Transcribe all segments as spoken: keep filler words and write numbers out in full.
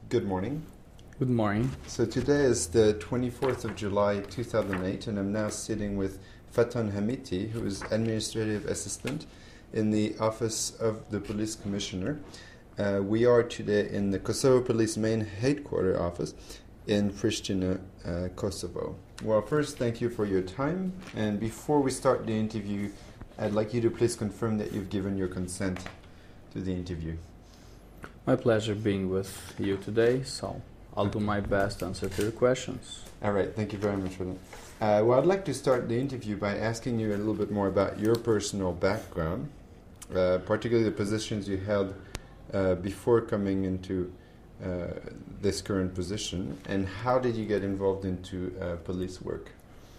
Good morning. Good morning. So today is the twenty-fourth of July two thousand eight, and I'm now sitting with Fatan Hamiti, who is Administrative Assistant in the Office of the Police Commissioner. Uh, we are today in the Kosovo Police main headquarter office in Pristina, uh, Kosovo. Well, first, thank you for your time. And before we start the interview, I'd like you to please confirm that you've given your consent to the interview. My pleasure being with you today, so I'll do my best to answer to your questions. All right, thank you very much for that. Uh, well, I'd like to start the interview by asking you a little bit more about your personal background, uh, particularly the positions you held uh, before coming into uh, this current position, and how did you get involved into uh, police work?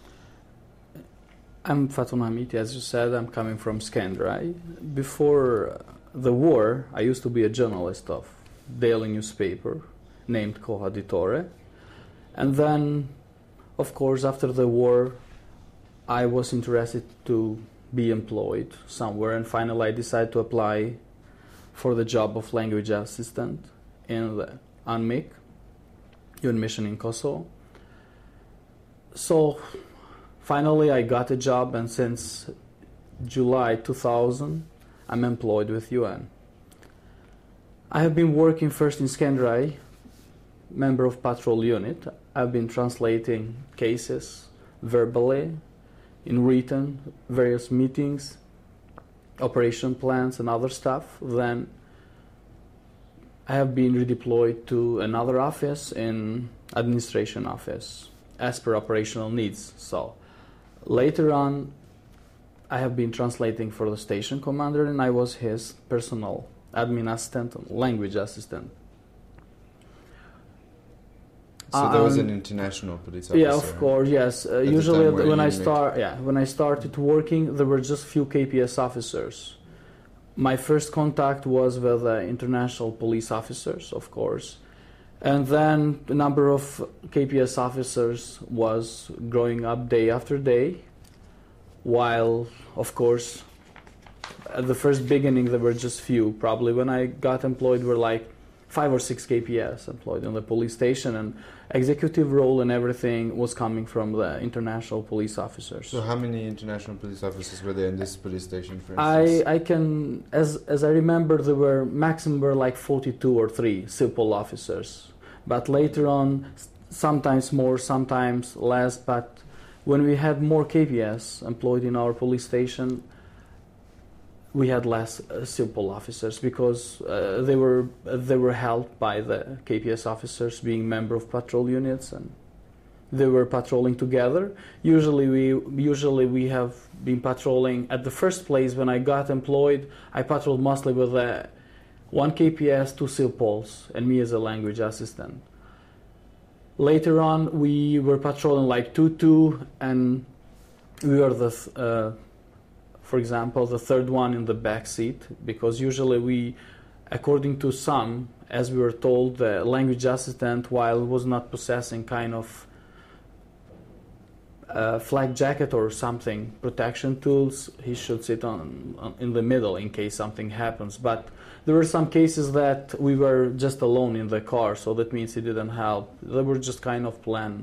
I'm Fatan Hamiti, as you said. I'm coming from Skandrai. Before the war, I used to be a journalist of daily newspaper named Koha Ditore. And then, of course, after the war, I was interested to be employed somewhere, and finally I decided to apply for the job of language assistant in the U N M I C, U N mission in Kosovo. So finally I got a job, and since July two thousand, I'm employed with U N. I have been working first in Skandrai, member of patrol unit. I've been translating cases verbally, in written, various meetings, operation plans and other stuff. Then I have been redeployed to another office in administration office as per operational needs. So later on, I have been translating for the station commander, and I was his personal admin assistant, language assistant. So there was Um, an international police officer. Yeah, of course, yes. Uh, At the usually, time where when you I make- start, yeah, when I started working, there were just few K P S officers. My first contact was with uh, international police officers, of course, and then the number of K P S officers was growing up day after day. While, of course, at the first beginning there were just few. Probably when I got employed were like five or six K P S employed in the police station, and executive role and everything was coming from the international police officers. So how many international police officers were there in this police station, for I, instance? I can, as as I remember, there were maximum were like forty-two or three civil officers. But later on, s- sometimes more, sometimes less. But when we had more K P S employed in our police station, we had less uh, civil officers, because uh, they were uh, they were helped by the K P S officers being member of patrol units, and they were patrolling together. Usually we usually we have been patrolling at the first place. When I got employed, I patrolled mostly with uh, one K P S, two civils, and me as a language assistant. Later on, we were patrolling like two two, and we were the th- uh, for example, the third one in the back seat, because usually we, according to some, as we were told, the language assistant, while was not possessing kind of uh, flak jacket or something, protection tools, he should sit on, on in the middle in case something happens. But there were some cases that we were just alone in the car, so that means he didn't help. They were just kind of planned.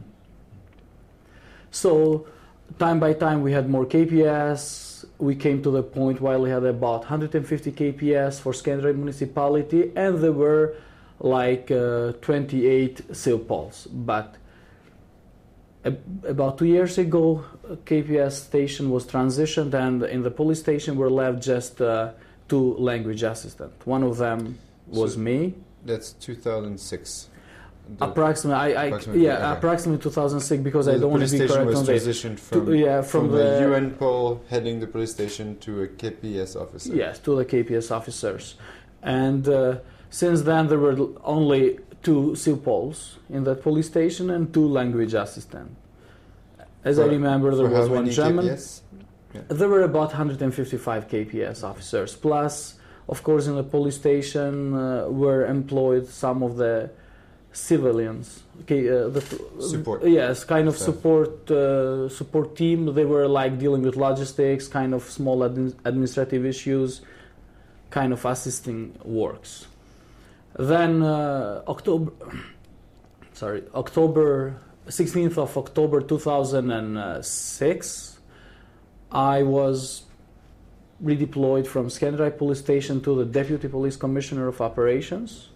So time by time we had more K P S. We came to the point while we had about one hundred fifty K P S for Skandrai municipality, and there were like uh, twenty-eight civils. But ab- about two years ago, K P S station was transitioned, and in the police station were left just uh, two language assistants. One of them was So- me. That's two thousand six. The- Approximately, I, I Approximately, yeah, okay. approximately two thousand six, because So I the don't want police to be station correct was on this. transitioned To- from, yeah, from, from the, the- U N pole heading the police station to a K P S officer. Yes, to the K P S officers. And uh, since then there were only two civils in that police station and two language assistants. As I For- remember, there For was how one many German. K P S? There were about one hundred fifty-five K P S officers. Plus, of course, in the police station uh, were employed some of the civilians. Okay, uh, the Support. Yes, kind of Staff. support uh, support team. They were like dealing with logistics, kind of small admin- administrative issues, kind of assisting works. Then uh, October, sorry, October sixteenth of October two thousand six, I was redeployed from Skandrai police station to the Deputy Police Commissioner of Operations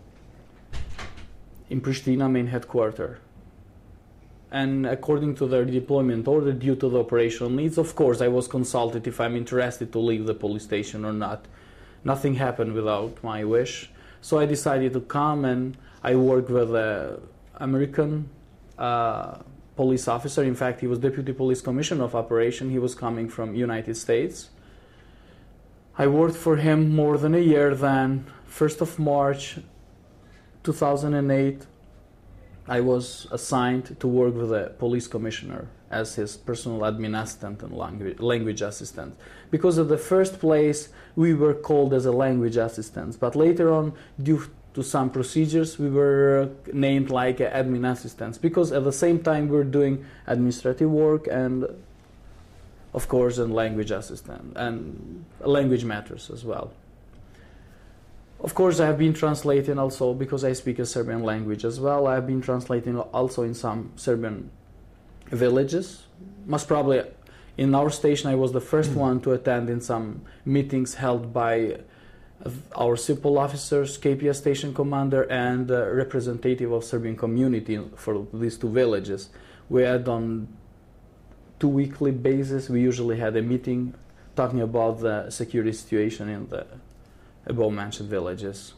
in Pristina main headquarters. And according to the redeployment order, due to the operational needs, of course, I was consulted if I'm interested to leave the police station or not. Nothing happened without my wish. So I decided to come, and I worked with an American uh, police officer. In fact, he was Deputy Police Commissioner of Operation. He was coming from United States. I worked for him more than a year. Then, first of March two thousand eight, I was assigned to work with a police commissioner as his personal admin assistant and language, language assistant. Because at the first place, we were called as a language assistants, but later on, due to some procedures, we were named like admin assistants, because at the same time, we were doing administrative work and, of course, and language assistant, and language matters as well. Of course, I have been translating also, because I speak a Serbian language as well. I have been translating also in some Serbian villages. Most probably in our station, I was the first one to attend in some meetings held by our simple officers, K P S station commander, and uh, representative of Serbian community for these two villages. We had on two weekly basis, we usually had a meeting talking about the security situation in the above mentioned villages.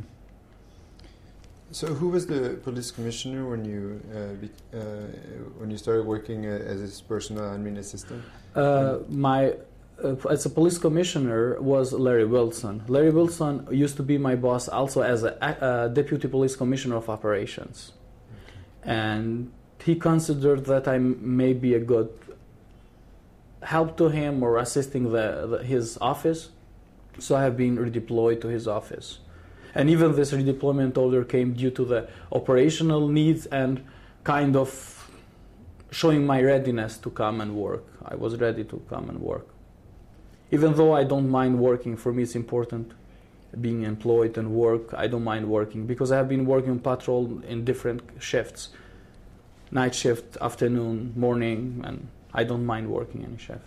So, who was the police commissioner when you uh, be, uh, when you started working uh, as his personal admin assistant? Uh, my uh, as a police commissioner was Larry Wilson. Larry Wilson used to be my boss also as a, a deputy police commissioner of operations, okay. And he considered that I may be a good help to him or assisting the, the his office. So I have been redeployed to his office. And even this redeployment order came due to the operational needs and kind of showing my readiness to come and work. I was ready to come and work. Even though I don't mind working, for me it's important being employed and work. I don't mind working because I have been working patrol in different shifts. Night shift, afternoon, morning, and I don't mind working any shift.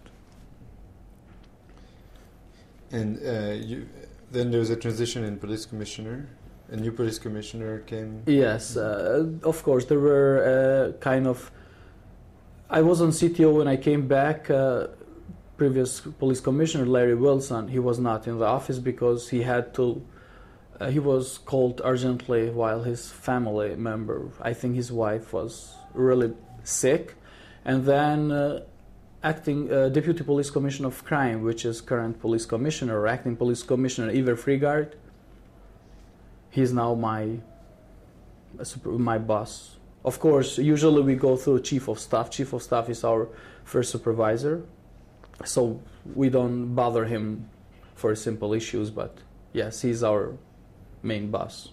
And uh, you, then there was a transition in police commissioner. A new police commissioner came. Yes, uh, of course. There were uh, kind of. I was on C T O when I came back. Uh, previous police commissioner Larry Wilson, he was not in the office because he had to. Uh, he was called urgently while his family member, I think his wife, was really sick, and then. Uh, Acting uh, Deputy Police Commissioner of Crime, which is current Police Commissioner, or Acting Police Commissioner Iver Frigard. He's now my my boss. Of course, usually we go through Chief of Staff. Chief of Staff is our first supervisor, so we don't bother him for simple issues. But yes, he's our main boss.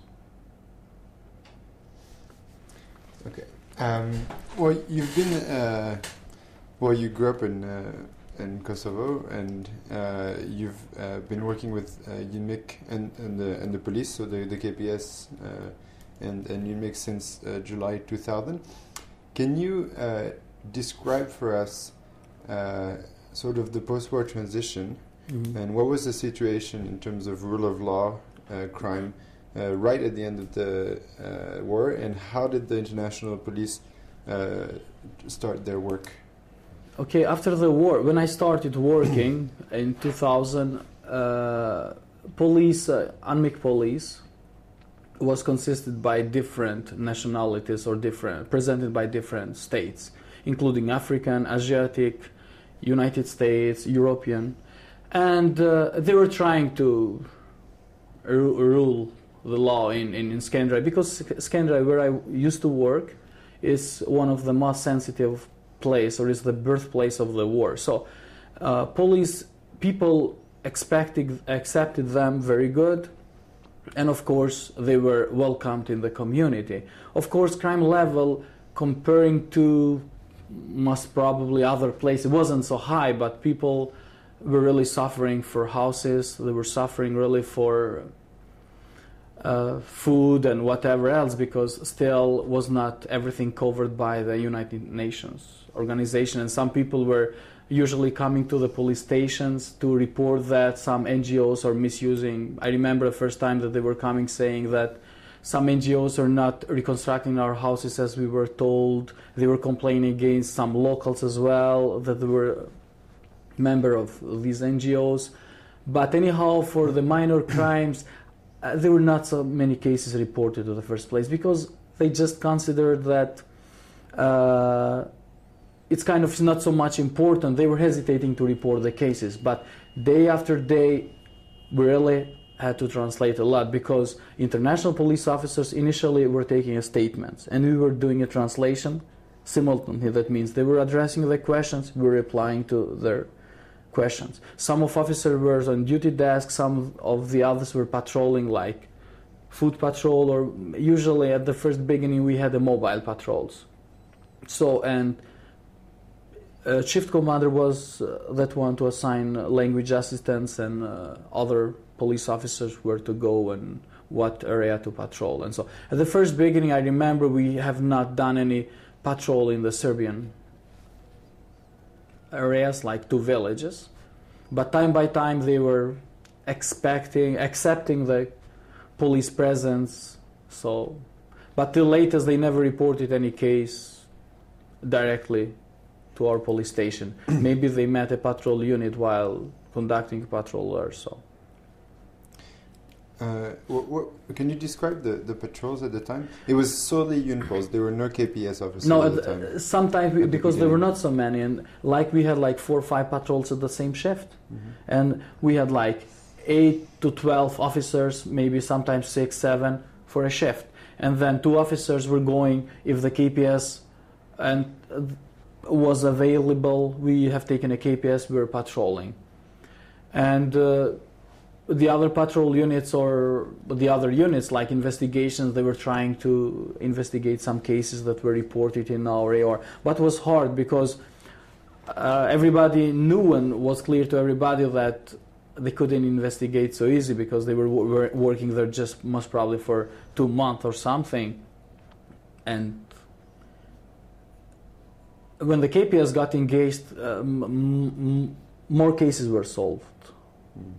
Okay. Um, well, you've been. Uh Well, you grew up in uh, in Kosovo, and uh, you've uh, been working with uh, U N M I C and, and the and the police, so the the K P S uh, and and U N M I C since uh, July two thousand. Can you uh, describe for us uh, sort of the post-war transition, mm-hmm. and what was the situation in terms of rule of law, uh, crime, uh, right at the end of the uh, war, and how did the international police uh, start their work? Okay, after the war, when I started working in two thousand, uh, police, uh, U N M I C police, was consisted by different nationalities or different, presented by different states, including African, Asiatic, United States, European, and uh, they were trying to ru- rule the law in, in, in Skandrai, because Skandrai, where I used to work, is one of the most sensitive place, or is the birthplace of the war. So uh, police people expected accepted them very good, and of course they were welcomed in the community. Of course, crime level comparing to most probably other places wasn't so high, but people were really suffering for houses. They were suffering really for uh, food and whatever else, because still was not everything covered by the United Nations organization. And some people were usually coming to the police stations to report that some N G Os are misusing. I remember the first time that they were coming saying that some N G Os are not reconstructing our houses as we were told. They were complaining against some locals as well, that they were member of these N G Os. But anyhow, for the minor crimes, uh, there were not so many cases reported in the first place, because they just considered that uh, it's kind of not so much important. They were hesitating to report the cases, but day after day, we really had to translate a lot, because international police officers initially were taking a statements and we were doing a translation simultaneously. That means they were addressing the questions, we were replying to their questions. Some of officers were on duty desk, some of the others were patrolling, like food patrol, or usually at the first beginning we had the mobile patrols. So, and uh, shift commander was uh, that one to assign language assistants and uh, other police officers where to go and what area to patrol. And so at the first beginning, I remember we have not done any patrol in the Serbian areas, like two villages, but time by time they were expecting, accepting the police presence. So, but till latest they never reported any case directly to our police station. Maybe they met a patrol unit while conducting patrol there. So. Uh, what, what, can you describe the, the patrols at the time? It was solely UNPOLs. There were no K P S officers no, at the time. Uh, sometimes we, because the there were not so many, and like we had like four or five patrols at the same shift, mm-hmm. and we had like eight to twelve officers, maybe sometimes six, seven for a shift, and then two officers were going if the K P S and uh, was available. We have taken a K P S. We were patrolling, and. Uh, The other patrol units or the other units, like investigations, they were trying to investigate some cases that were reported in our A R. But it was hard because uh, everybody knew and was clear to everybody that they couldn't investigate so easy, because they were, were working there just most probably for two months or something. And when the K P S got engaged, uh, m- m- more cases were solved. Mm.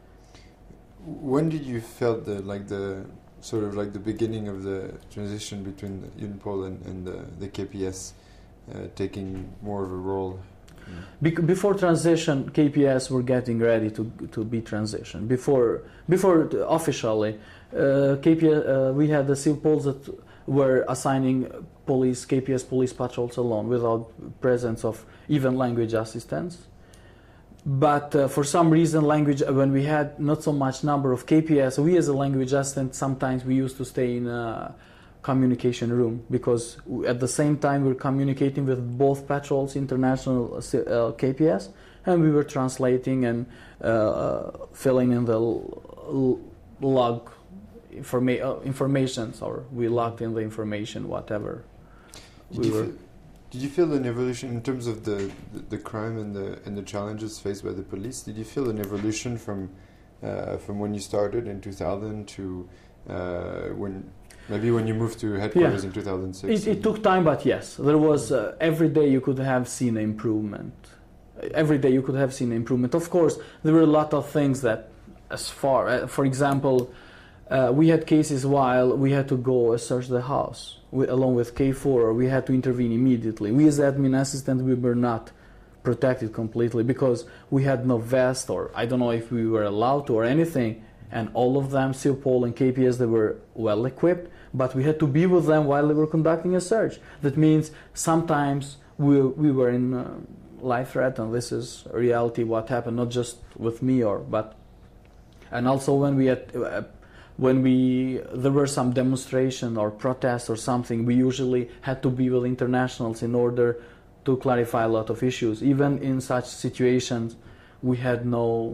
When did you felt the like the sort of like the beginning of the transition between the UNPOL and, and the, the K P S uh, taking more of a role? Be- before transition, K P S were getting ready to to be transitioned. Before before officially, uh, K P S uh, we had the SIVPOLs that were assigning police K P S police patrols alone, without presence of even language assistants. But uh, for some reason, language, when we had not so much number of K P S, we as a language assistant, sometimes we used to stay in a communication room, because at the same time we're communicating with both patrols, international uh, K P S, and we were translating and uh, filling in the l- log informa- uh, informations, or we logged in the information, whatever. Did we you were feel, Did you feel an evolution in terms of the, the, the crime and the and the challenges faced by the police? Did you feel an evolution from uh, from when you started in two thousand to uh, when maybe when you moved to headquarters yeah. in two thousand six? It, it took time, but yes, there was uh, every day you could have seen improvement. Every day you could have seen improvement. Of course, there were a lot of things that, as far, uh, for example, uh, we had cases while we had to go uh, search the house. We, along with K four, we had to intervene immediately. We as admin assistant, we were not protected completely, because we had no vest, or I don't know if we were allowed to or anything, and all of them, SIVPOL and K P S, they were well equipped, but we had to be with them while they were conducting a search. That means sometimes we, we were in uh, life threat, and this is reality what happened, not just with me, or but, and also when we had uh, When we there were some demonstration or protest or something, we usually had to be with internationals in order to clarify a lot of issues. Even in such situations, we had no.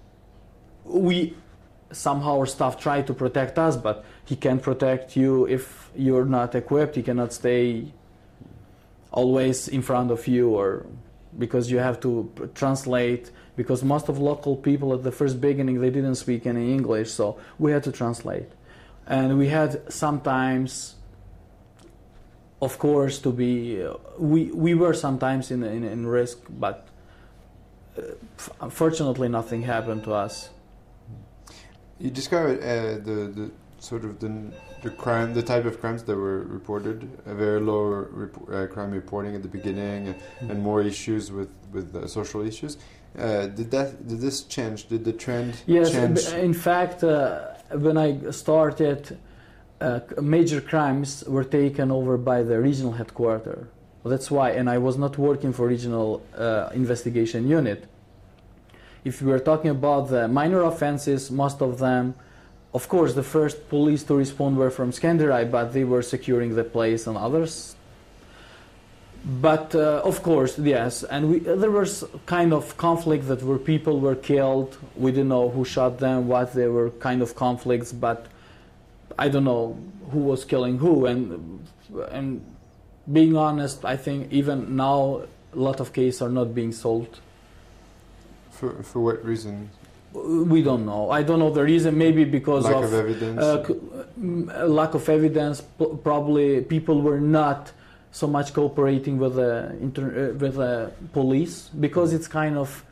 We somehow our staff tried to protect us, but he can't protect you if you're not equipped. He cannot stay always in front of you, or because you have to translate. Because most of local people at the first beginning, they didn't speak any English, so we had to translate. and we had sometimes, of course, to be uh, we we were sometimes in in, in risk, but uh, unfortunately nothing happened to us. You describe uh, the the sort of the the crime, the type of crimes that were reported, a very low rep uh, crime reporting at the beginning, and, mm-hmm. and more issues with with uh, social issues. Uh, did that did this change? Did the trend yes, change? Yes, in fact, uh, when I started, uh, major crimes were taken over by the regional headquarters. That's why, and I was not working for regional uh, investigation unit. If we were talking about the minor offenses, most of them, of course, the first police to respond were from Skanderai, but they were securing the place and others. But uh, of course, yes, and we, there was kind of conflict that where people were killed. We didn't know who shot them, what they were kind of conflicts, but I don't know who was killing who. And and being honest, I think even now a lot of cases are not being solved. For for what reason? We don't know. I don't know the reason. Maybe because lack of, of evidence. Uh, lack of evidence. Probably people were not so much cooperating with the inter uh, with the police, because it's kind of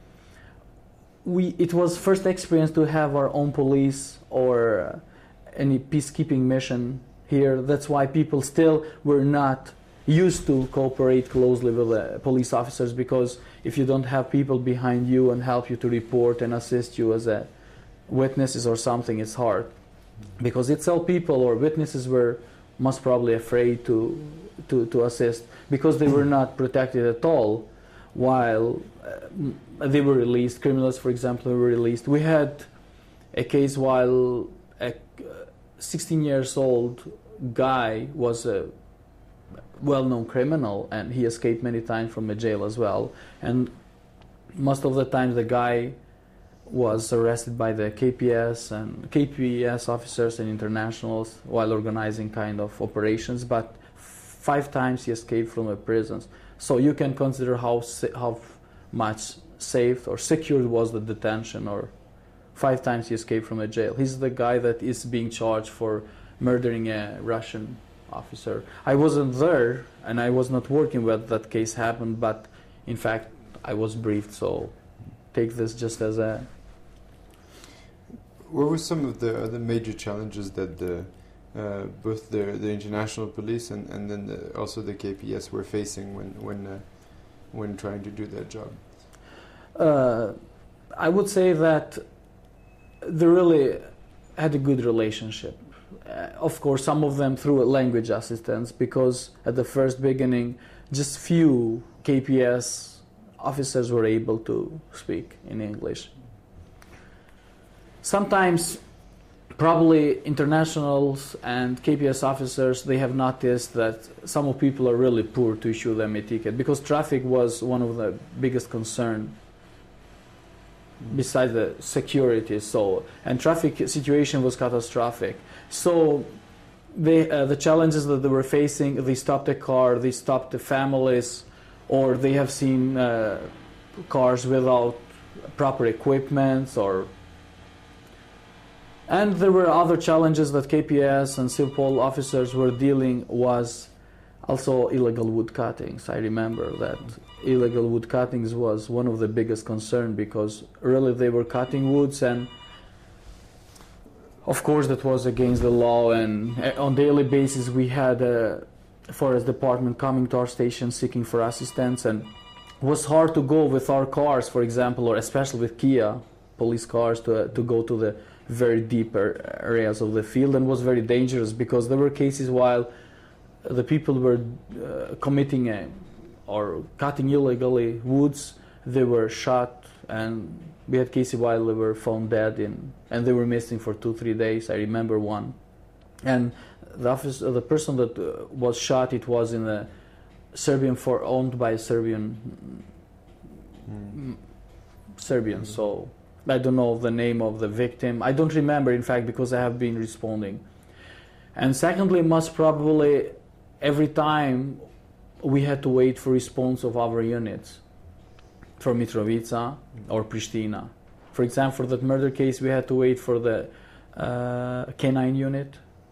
we. It was first experience to have our own police or uh, any peacekeeping mission here. That's why people still were not used to cooperate closely with the police officers, because if you don't have people behind you and help you to report and assist you as a witnesses or something, it's hard. Because itself people or witnesses were most probably afraid to to, to assist, because they were not protected at all while uh, they were released. Criminals, for example, were released. We had a case while a sixteen years old guy was a well-known criminal, and he escaped many times from a jail as well. And most of the time the guy was arrested by the K P S and K P S officers and internationals while organizing kind of operations, but five times he escaped from the prisons. So you can consider how how much safe or secured was the detention, or five times he escaped from a jail. He's the guy that is being charged for murdering a Russian officer. I wasn't there and I was not working when that case happened, but in fact I was briefed, so take this just as a... What were some of the other major challenges that the uh, both the the international police and and then the, also the K P S were facing when when uh, when trying to do that job? Uh, I would say that they really had a good relationship. Uh, of course, some of them through language assistance, because at the first beginning, just few K P S officers were able to speak in English. Sometimes, probably internationals and K P S officers, they have noticed that some of people are really poor to issue them a ticket, because traffic was one of the biggest concern besides the security. So, and traffic situation was catastrophic. So they, uh, the challenges that they were facing, they stopped a car, they stopped the families, or they have seen uh, cars without proper equipment, or and there were other challenges that K P S and Sipol officers were dealing was also illegal wood cuttings. I remember that illegal wood cuttings was one of the biggest concern, because really they were cutting woods, and of course that was against the law, and on daily basis we had a forest department coming to our station seeking for assistance, and it was hard to go with our cars, for example, or especially with Kia police cars, to, to go to the very deep areas of the field, and was very dangerous, because there were cases while the people were uh, committing a, or cutting illegally woods, they were shot, and we had cases while they were found dead in, and they were missing for two, three days. I remember one, and the office, uh, the person that uh, was shot, it was in a Serbian for owned by a Serbian mm. Serbian. Mm. So I don't know the name of the victim. I don't remember, in fact, because I have been responding. And secondly, most probably every time we had to wait for response of our units from Mitrovica or Pristina. For example, for that murder case, we had to wait for the uh, K nine unit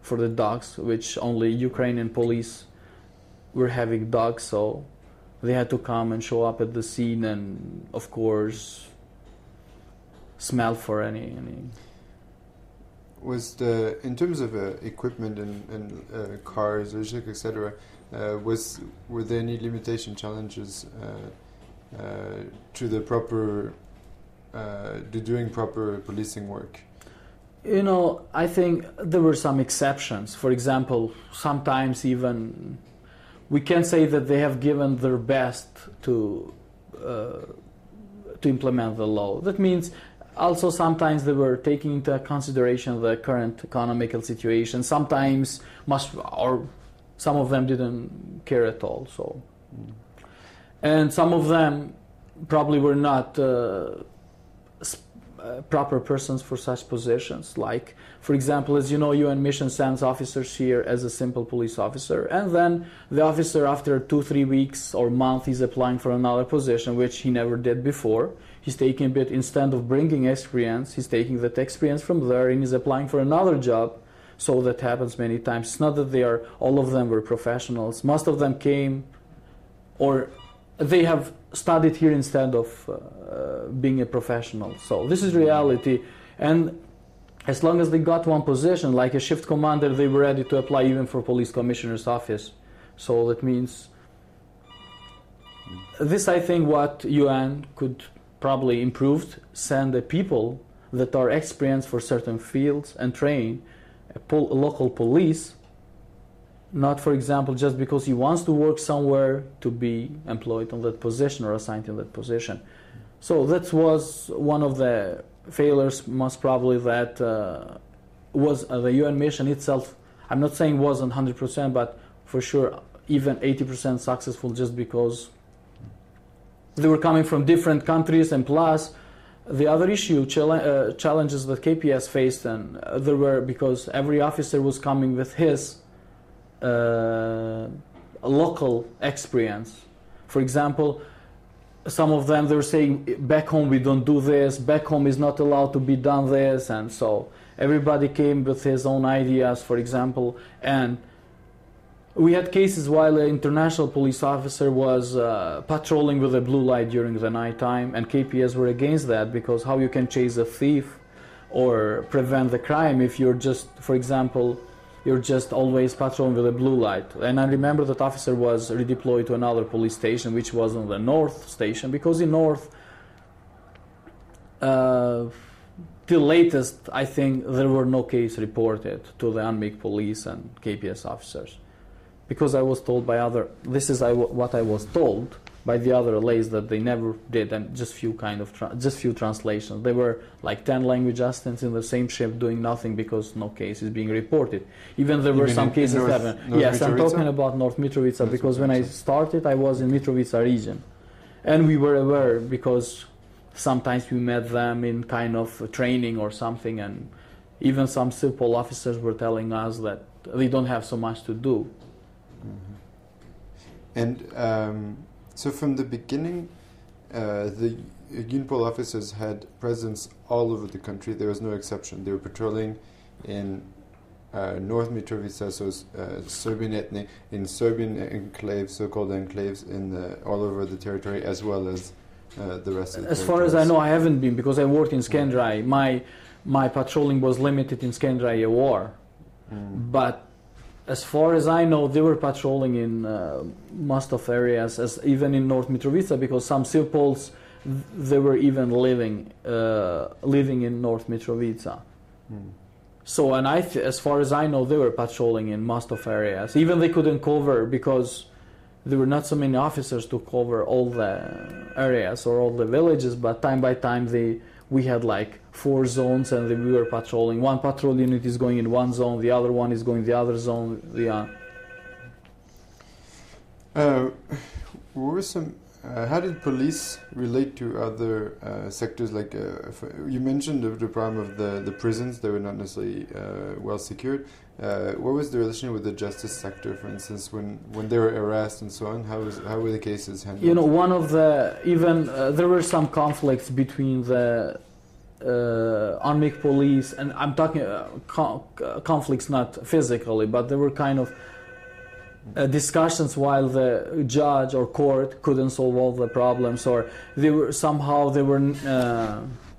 for the dogs, which only Ukrainian police were having dogs, so they had to come and show up at the scene and, of course, smell for any... any Was the, in terms of uh, equipment and, and uh, cars, et cetera, uh, was were there any limitation challenges uh, uh, to the proper, uh, to doing proper policing work? You know, I think there were some exceptions. For example, sometimes even we can say that they have given their best to uh, to implement the law. That means also sometimes they were taking into consideration the current economical situation. Sometimes must or some of them didn't care at all. So, mm. and some of them probably were not uh, sp- uh, proper persons for such positions. Like, for example, as you know, U N Mission sends officers here as a simple police officer, and then the officer after two, three weeks or month is applying for another position, which he never did before. He's taking a bit, instead of bringing experience, he's taking that experience from there and he's applying for another job. So that happens many times. It's not that they are, all of them were professionals. Most of them came, or they have studied here instead of uh, being a professional. So this is reality. And as long as they got one position, like a shift commander, they were ready to apply even for police commissioner's office. So that means, this I think what U N could probably improved, send the people that are experienced for certain fields and train a pol- local police, not, for example, just because he wants to work somewhere to be employed on that position or assigned in that position. So that was one of the failures, most probably, that uh, was uh, the U N mission itself. I'm not saying wasn't one hundred percent, but for sure even eighty percent successful, just because they were coming from different countries, and plus the other issue, chal- uh, challenges that K P S faced, and uh, there were, because every officer was coming with his uh, local experience. For example, some of them, they were saying, back home we don't do this, back home is not allowed to be done this, and so everybody came with his own ideas, for example, and we had cases while an international police officer was uh, patrolling with a blue light during the night time, and K P S were against that, because how you can chase a thief or prevent the crime if you're just, for example, you're just always patrolling with a blue light. And I remember that officer was redeployed to another police station, which was on the north station, because in north, uh, till latest, I think there were no case reported to the UNMIK police and K P S officers. Because I was told by other, this is I, what I was told by the other L As, that they never did, and just few kind of, tra- just few translations. There were like ten language assistants in the same ship doing nothing because no case is being reported. Even there You were mean some in, cases in North, that, North yes, Mitrovica? I'm talking about North Mitrovica, North because Mitrovica. when I started, I was in Mitrovica region, and we were aware, because sometimes we met them in kind of training or something, and even some civil officers were telling us that they don't have so much to do. Mm-hmm. And um, so from the beginning, uh, the UNPOL officers had presence all over the country. There was no exception. They were patrolling in uh, North Mitrovica, so uh, Serbian ethnic, in Serbian enclaves, so-called enclaves, in the, all over the territory, as well as uh, the rest of the As far as I know, I haven't been, because I worked in Skandrai. My my patrolling was limited in Skandrai war, mm. but as far as I know, they were patrolling in uh, most of areas, as even in North Mitrovica, because some Silpols, they were even living uh, living in North Mitrovica. Mm. So, and I, th- as far as I know, they were patrolling in most of areas. Even they couldn't cover, because there were not so many officers to cover all the areas or all the villages. But time by time, they we had like four zones, and we were patrolling. One patrol unit is going in one zone, the other one is going the other zone. Yeah. Uh, what were some? Uh, how did police relate to other uh, sectors? Like uh, if, you mentioned the, the problem of the, the prisons; they were not necessarily uh, well secured. Uh, what was the relation with the justice sector, for instance, when, when they were harassed and so on? How was how were the cases handled? You know, one of the even uh, there were some conflicts between the uh, unmixed police, and I'm talking uh, con- conflicts not physically, but there were kind of uh, discussions while the judge or court couldn't solve all the problems, or they were somehow they were uh,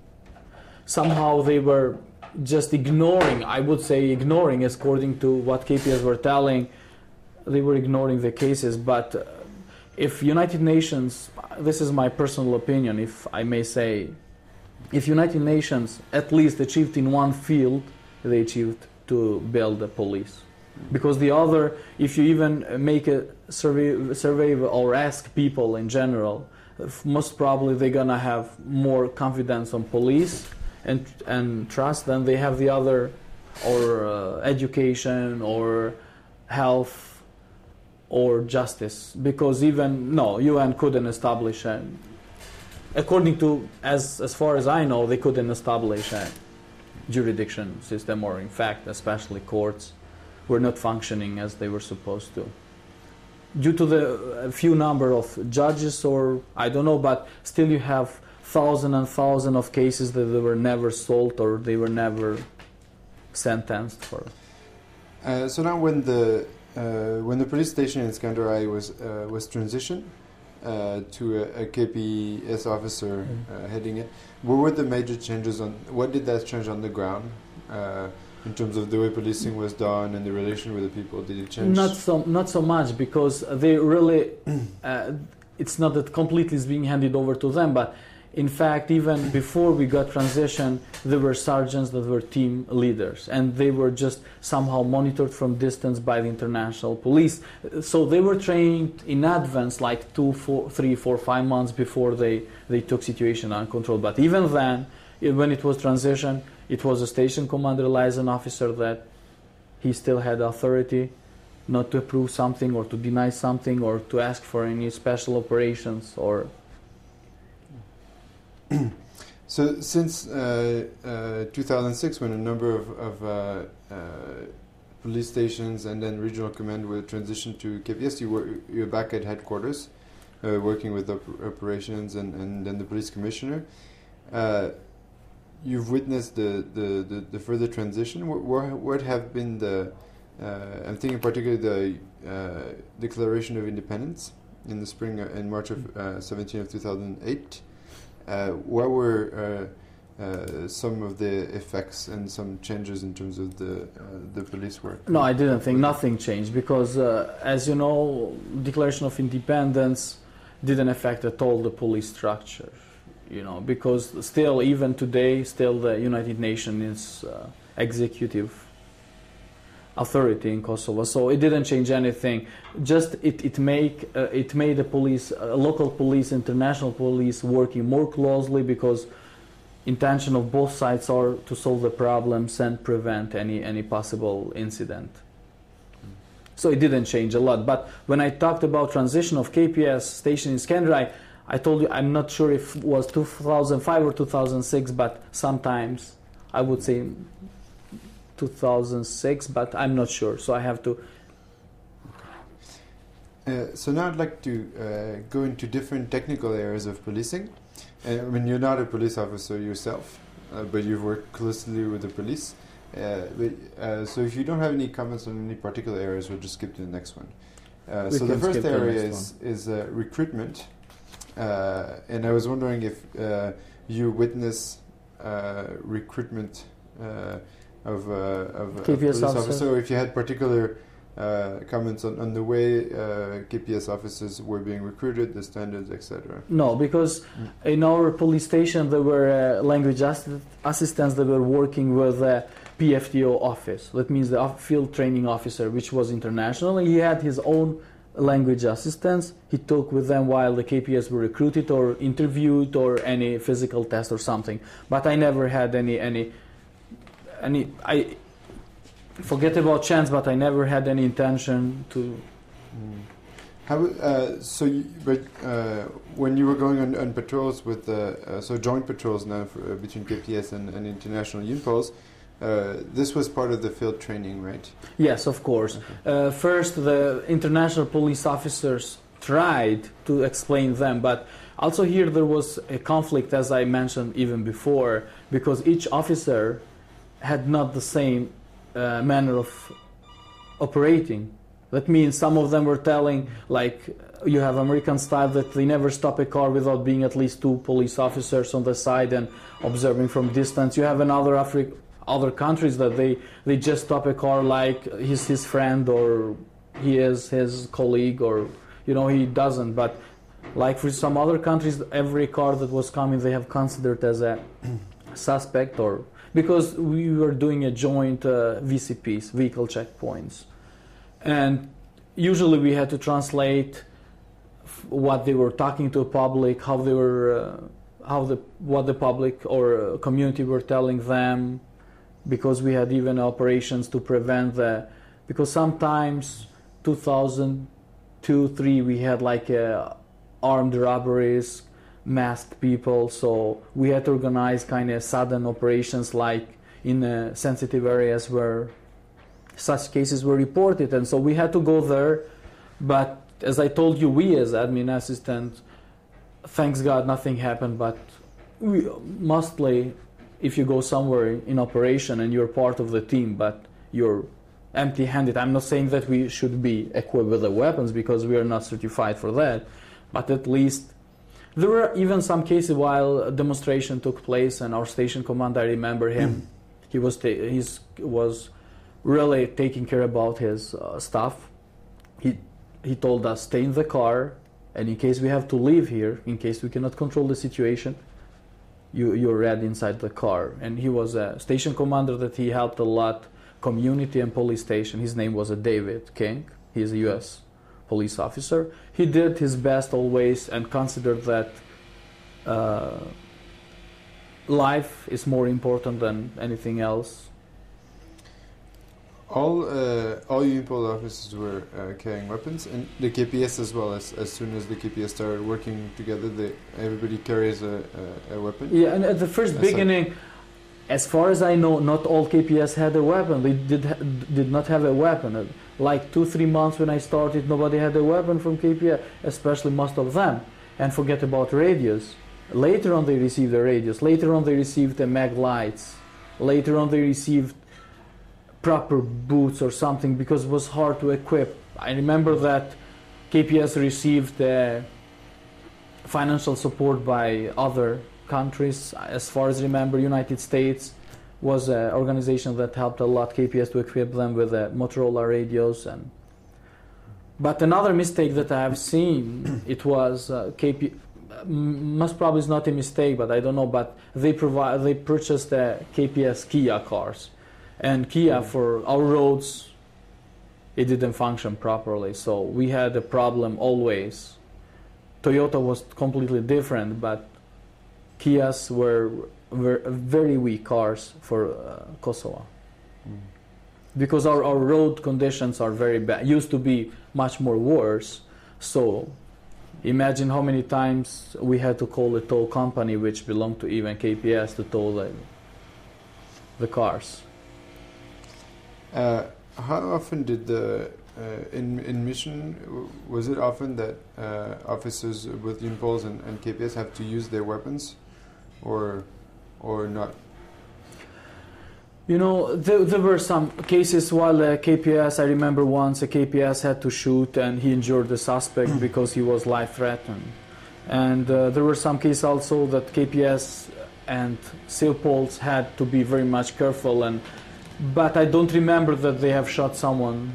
somehow they were just ignoring. I would say ignoring, according to what K P S were telling, they were ignoring the cases. But uh, if United Nations, this is my personal opinion, if I may say, if United Nations at least achieved in one field, they achieved to build a police. Because the other, if you even make a survey, survey or ask people in general, most probably they're gonna have more confidence on police and and trust than they have the other, or uh, education or health or justice. Because even no, U N couldn't establish a, according to as as far as I know, they couldn't establish a jurisdiction system, or in fact, especially courts were not functioning as they were supposed to, due to the few number of judges, or I don't know, but still you have thousand and thousand of cases that they were never solved or they were never sentenced for. Uh, so now, when the uh, when the police station in Skanderaj was uh, was transitioned uh, to a, a K P S officer uh, heading it, what were the major changes on? What did that change on the ground? Uh, In terms of the way policing was done and the relation with the people, did it change? Not so, not so much, because they really, uh, it's not that completely is being handed over to them, but in fact, even before we got transition, there were sergeants that were team leaders, and they were just somehow monitored from distance by the international police. So they were trained in advance, like two, four, three, four, five months before they, they took situation under control. But even then, when it was transition, it was a station commander, liaison officer, that he still had authority not to approve something or to deny something or to ask for any special operations. Or so since uh, uh, two thousand six, when a number of, of uh, uh, police stations and then regional command were transitioned to K P S, you were you're back at headquarters, uh, working with op- operations and, and then the police commissioner. Uh, You've witnessed the, the, the, the further transition. What, what, what have been the, uh, I'm thinking particularly the uh, Declaration of Independence in the spring, uh, in March of uh, seventeen of two thousand eight. Uh, what were uh, uh, some of the effects and some changes in terms of the uh, the police work? No, I didn't think nothing changed, because uh, as you know, Declaration of Independence didn't affect at all the police structure. You know, because still, even today, still the United Nations is uh, executive authority in Kosovo. So it didn't change anything. Just it it make uh, it made the police, uh, local police, international police working more closely, because intention of both sides are to solve the problems and prevent any any possible incident. So it didn't change a lot. But when I talked about transition of K P S station in Skanderaj, I told you I'm not sure if it was two thousand five or two thousand six, but sometimes I would say two thousand six, but I'm not sure, so I have to. Uh, so now I'd like to uh, go into different technical areas of policing. Uh, I mean, you're not a police officer yourself, uh, but you've worked closely with the police. Uh, but, uh, so if you don't have any comments on any particular areas, we'll just skip to the next one. Uh, so the first area the is, is uh, recruitment. Uh, and I was wondering if uh, you witness uh, recruitment uh, of, uh, of a police officer, officer, or if you had particular uh, comments on, on the way uh, K P S officers were being recruited, the standards, et cetera. No, because mm. in our police station there were uh, language assi- assistants that were working with the P F T O office. That means the field training officer, which was international. He had his own language assistants. He took with them while the K P S were recruited or interviewed or any physical test or something. But I never had any any any I forget about chance, but I never had any intention to. Mm. How uh, so? You, but uh, when you were going on, on patrols with the uh, so joint patrols now for, uh, between K P S and, and international UNPOLs. Uh, this was part of the field training, right? Yes, of course. Okay. Uh, first, the international police officers tried to explain them, but also here there was a conflict, as I mentioned even before, because each officer had not the same uh, manner of operating. That means some of them were telling, like, you have American style, that they never stop a car without being at least two police officers on the side and observing from distance. You have in other Afri- other countries that they, they just stop a car like he's his friend or he is his colleague, or, you know, he doesn't. But like for some other countries, every car that was coming, they have considered as a suspect, or because we were doing a joint uh, V C Ps, vehicle checkpoints. And usually we had to translate f- what they were talking to the public, how they were, uh, how the what the public or uh, community were telling them, because we had even operations to prevent the, because sometimes two thousand two, three we had like uh, armed robberies, masked people, so we had to organize kind of sudden operations like in uh, sensitive areas where such cases were reported, and so we had to go there. But as I told you, we as admin assistants, thanks God nothing happened, but we mostly, if you go somewhere in operation and you're part of the team but you're empty-handed, I'm not saying that we should be equipped with the weapons because we are not certified for that, but at least there were even some cases while a demonstration took place and our station commander, I remember him, he was ta- he's was really taking care about his uh, stuff. He he told us, stay in the car, and in case we have to leave here, in case we cannot control the situation, you you're ready inside the car. And he was a station commander that he helped a lot, community and police station. His name was uh, David King. He is a U S police officer. He did his best always and considered that uh, life is more important than anything else. All uh, all Unipol officers were uh, carrying weapons, and the K P S as well. As as soon as the K P S started working together, they, everybody carries a, a, a weapon. Yeah, and at the first That's beginning, like, as far as I know, not all K P S had a weapon. They did ha- did not have a weapon. Like two, three months when I started, nobody had a weapon from K P S, especially most of them. And forget about radios. Later on, they received the radios. Later on, they received the mag lights. Later on, they received proper boots or something because it was hard to equip. I remember that K P S received uh, financial support by other countries. As far as I remember, United States was an organization that helped a lot K P S to equip them with uh, Motorola radios. And but another mistake that I have seen, it was uh, K P. Most probably it's not a mistake, but I don't know. But they provide, they purchased the K P S Kia cars. And Kia, for our roads, it didn't function properly. So we had a problem always. Toyota was completely different, but Kias were, were very weak cars for uh, Kosovo. Mm. Because our, our road conditions are very bad. Used to be much more worse. So imagine how many times we had to call a tow company, which belonged to even K P S, to tow the, the cars. Uh, how often did the uh, in in mission w- was it often that uh, officers with Unipols and, and K P S have to use their weapons, or or not? You know, there, there were some cases while uh, K P S. I remember once a K P S had to shoot and he injured the suspect because he was life threatened, and uh, there were some cases also that K P S and SEALPOLs had to be very much careful and. But I don't remember that they have shot someone.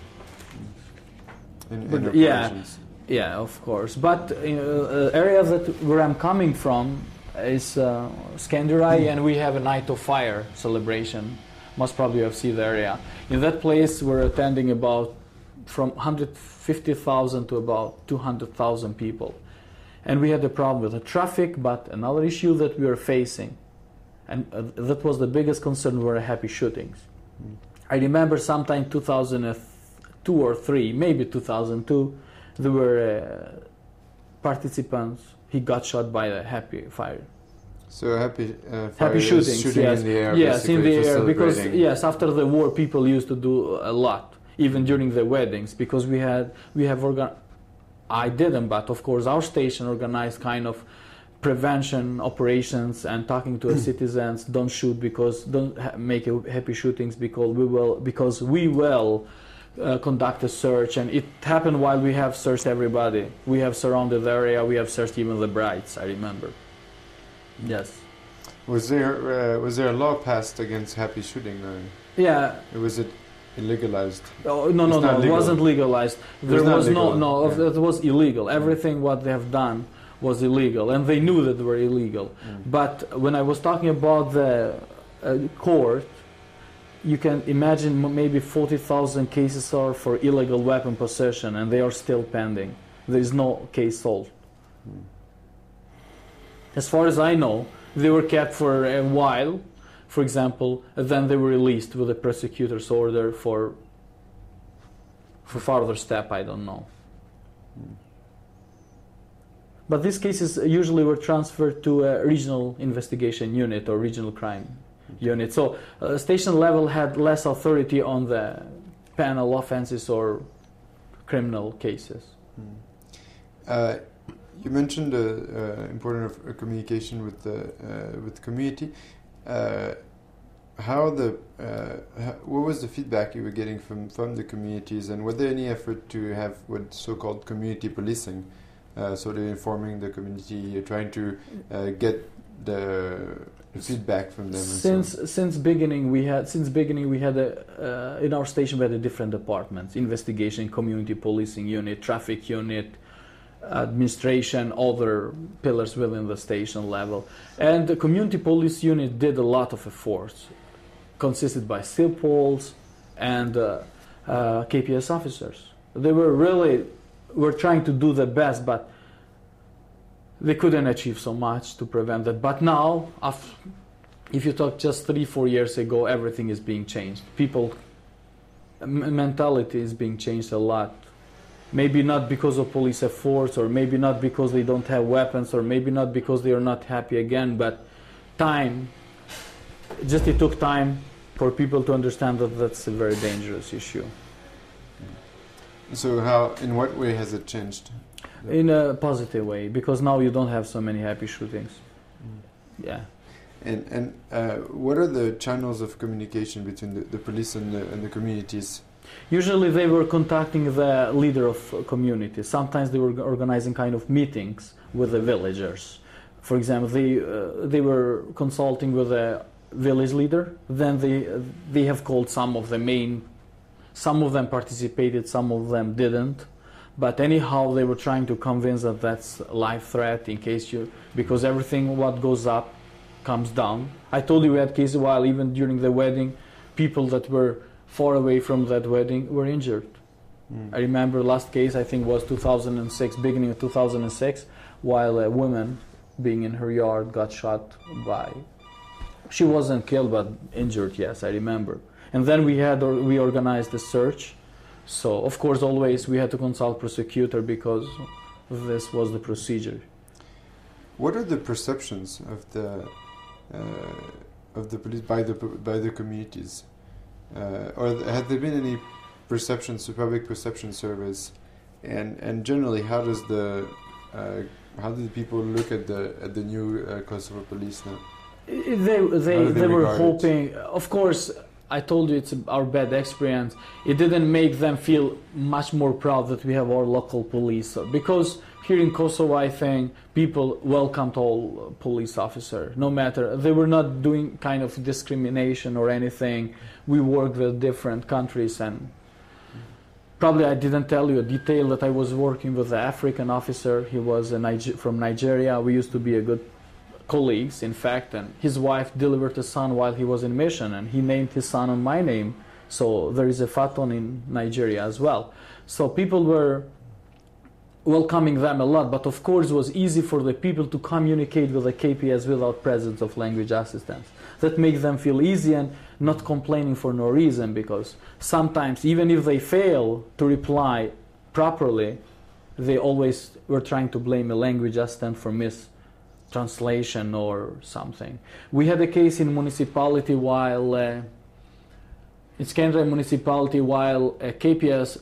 In, but in yeah, yeah, of course. But uh, uh, area that where I'm coming from is uh, Skandirai, and we have a Night of Fire celebration. Most probably you have seen the area. In that place, we're attending about from one hundred fifty thousand to about two hundred thousand people, and we had a problem with the traffic. But another issue that we were facing. And uh, that was the biggest concern, were happy shootings. Mm. I remember sometime two thousand two or three, maybe two thousand two, there were uh, participants, he got shot by a happy fire. So happy uh, fire happy shootings, shooting yes. in the air. Yes, in the air, because celebrating. yes, after the war people used to do a lot, even during the weddings, because we had, we have organ. I didn't, but of course our station organized kind of prevention operations and talking to the citizens, don't shoot because don't ha- make a happy shootings because we will because we will uh, conduct a search. And it happened while we have searched everybody. We have surrounded the area. We have searched even the brides. I remember. Yes. Was there uh, was there a law passed against happy shooting? Or Yeah. was it illegalized? Oh, no, no, It's no. not It legal. wasn't legalized. There was not was no, legal, no. yeah. It was illegal. Everything what they have done was illegal, and they knew that they were illegal. Mm. But when I was talking about the uh, court, you can imagine m- maybe forty thousand cases are for illegal weapon possession, and they are still pending. There is no case solved. Mm. As far as I know, they were kept for a while, for example, and then they were released with a prosecutor's order for for further step, I don't know. Mm. But these cases usually were transferred to a regional investigation unit or regional crime unit. So uh, station level had less authority on the penal offenses or criminal cases. Mm. Uh, you mentioned the uh, importance of uh, communication with the uh, with the community. Uh, how the uh, how, what was the feedback you were getting from, from the communities, and was there any effort to have what so-called community policing, uh, sort of informing the community, trying to uh, get the, the feedback from them? And Since so on? since beginning we had since beginning we had a uh, in our station we had a different departments: investigation, community policing unit, traffic unit, administration, other pillars within the station level. And the community police unit did a lot of efforts, consisted by S I P O Ls and uh, uh, K P S officers. They were really were trying to do the best, but they couldn't achieve so much to prevent that. But now, af- if you talk just three, four years ago, everything is being changed. People, m- mentality is being changed a lot. Maybe not because of police efforts, or maybe not because they don't have weapons, or maybe not because they are not happy again, but time, just it took time for people to understand that that's a very dangerous issue. So how, in what way has it changed? In a positive way, because now you don't have so many happy shootings. Mm. Yeah. And and uh, what are the channels of communication between the, the police and the, and the communities? Usually they were contacting the leader of a community. Sometimes they were organizing kind of meetings with the villagers. For example, they uh, they were consulting with a village leader. Then they uh, they have called some of the main. Some of them participated, some of them didn't. But anyhow, they were trying to convince that that's a life threat in case you, because everything what goes up comes down. I told you we had cases while even during the wedding, people that were far away from that wedding were injured. Mm. I remember last case, I think was two thousand six, beginning of two thousand six, while a woman being in her yard got shot by, she wasn't killed but injured, yes, I remember. And then we had, or we organized a search. So of course always we had to consult prosecutor because this was the procedure. What are the perceptions of the uh, of the police by the by the communities, uh, or have there been any perceptions, public perception surveys, and and generally how does the uh, how do the people look at the at the new uh, Kosovo police now? They they they they were regard it? hoping. Of course, I told you it's our bad experience. It didn't make them feel much more proud that we have our local police, because here in Kosovo, I think people welcomed all police officer, no matter. They were not doing kind of discrimination or anything. We worked with different countries, and probably I didn't tell you a detail that I was working with an African officer. He was a Niger- from Nigeria. We used to be a good colleagues, in fact, and his wife delivered a son while he was in mission, and he named his son on my name. So there is a Faton in Nigeria as well. So people were welcoming them a lot, but of course it was easy for the people to communicate with the K P S without presence of language assistance. That makes them feel easy and not complaining for no reason, because sometimes even if they fail to reply properly, they always were trying to blame a language assistant for mis translation or something. We had a case in municipality while uh, in Skandra municipality while a K P S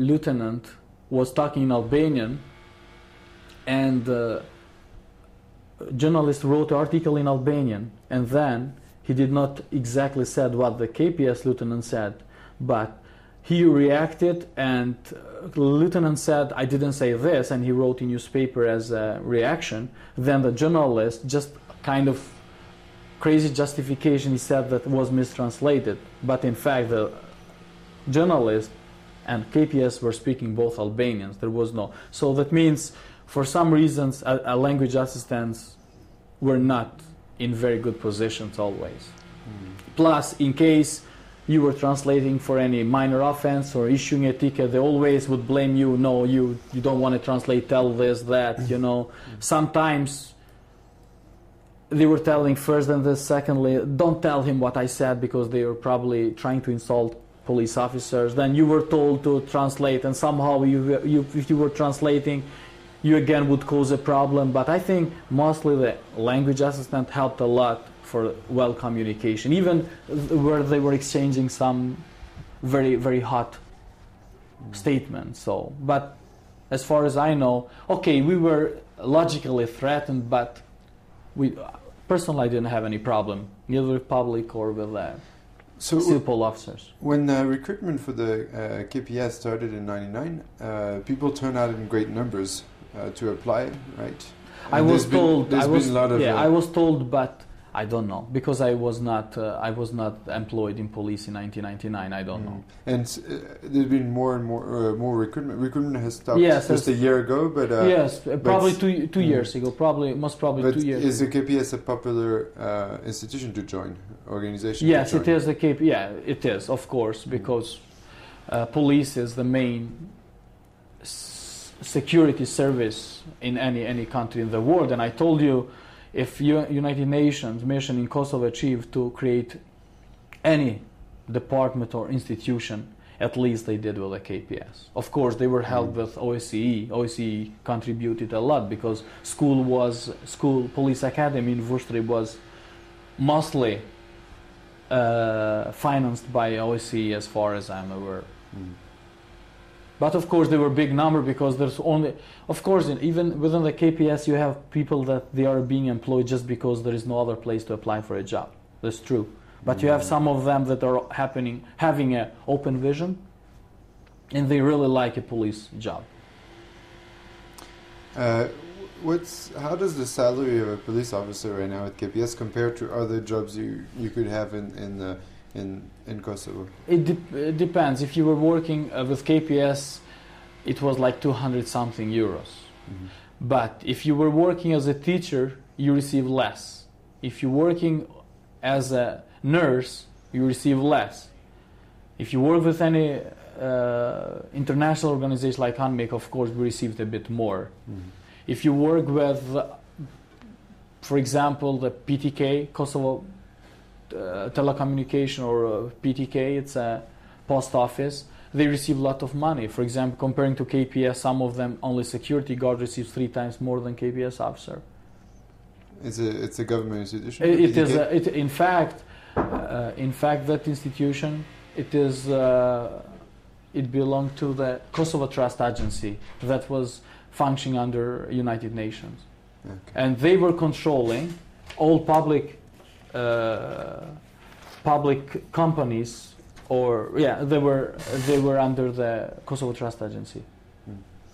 lieutenant was talking in Albanian, and uh, journalist wrote an article in Albanian, and then he did not exactly said what the K P S lieutenant said, but he reacted, and uh, lieutenant said, I didn't say this, and he wrote in newspaper as a reaction. Then the journalist, just kind of crazy justification, he said that was mistranslated, but in fact the journalist and K P S were speaking both Albanians. There was no, so that means for some reasons a, a language assistants were not in very good positions always. Mm. Plus, in case you were translating for any minor offense or issuing a ticket, they always would blame you. No, you you don't want to translate, tell this, that, you know. Sometimes they were telling first and then secondly, don't tell him what I said, because they were probably trying to insult police officers. Then you were told to translate, and somehow you, you if you were translating, you again would cause a problem. But I think mostly the language assistant helped a lot for well communication, even where they were exchanging some very, very hot mm. statements. So, but as far as I know, okay, we were logically threatened, but we, personally, I didn't have any problem, neither with public or with uh, so simple officers. When the recruitment for the uh, K P S started in ninety-nine, uh, people turned out in great numbers uh, to apply, right? And I was been, told. There's I was, been a lot of yeah, uh, I was told, but I don't know, because I was not. Uh, I was not employed in police in nineteen ninety-nine. I don't mm. know. And uh, there's been more and more uh, more recruitment. Recruitment has stopped yes, just a year ago, but uh, yes, uh, probably two two mm. years ago. Probably most probably but two years. Is ago. the K P S a popular uh, institution to join? Organization? Yes, to join? it is the K P S. Yeah, it is, of course, because uh, police is the main s- security service in any any country in the world. And I told you, if U- United Nations mission in Kosovo achieved to create any department or institution, at least they did with the K P S. Of course, they were helped mm. with O S C E. O S C E contributed a lot, because school was school police academy in Vuštri was mostly uh, financed by O S C E, as far as I'm aware. Mm. But of course, they were big number, because there's only, of course, even within the K P S, you have people that they are being employed just because there is no other place to apply for a job. That's true. But mm-hmm. you have some of them that are happening, having an open vision, and they really like a police job. Uh, what's how does the salary of a police officer right now at K P S compare to other jobs you, you could have in in the in in Kosovo? It, de- it depends. If you were working uh, with K P S, it was like two hundred something euros. Mm-hmm. But if you were working as a teacher, you receive less. If you're working as a nurse, you receive less. If you work with any uh, international organization like Hanmik, of course, we received a bit more. Mm-hmm. If you work with, uh, for example, the P T K, Kosovo Uh, telecommunication, or uh, P T K, it's a post office, they receive a lot of money. For example, comparing to K P S, some of them, only security guard receives three times more than K P S officer. It's a it's a government institution. It, it is. A, it, in fact, uh, in fact, that institution, it is. Uh, it belonged to the Kosovo Trust Agency that was functioning under United Nations, okay. And they were controlling all public. Uh, public companies, or yeah, they were they were under the Kosovo Trust Agency. Mm.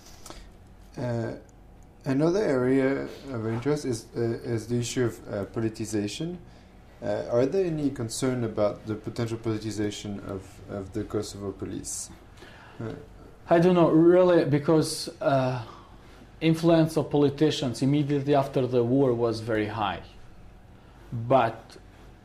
Uh, another area of interest is uh, is the issue of uh, politicization. Uh, are there any concern about the potential politicization of, of the Kosovo police? Uh, I don't know really, because uh, influence of politicians immediately after the war was very high. But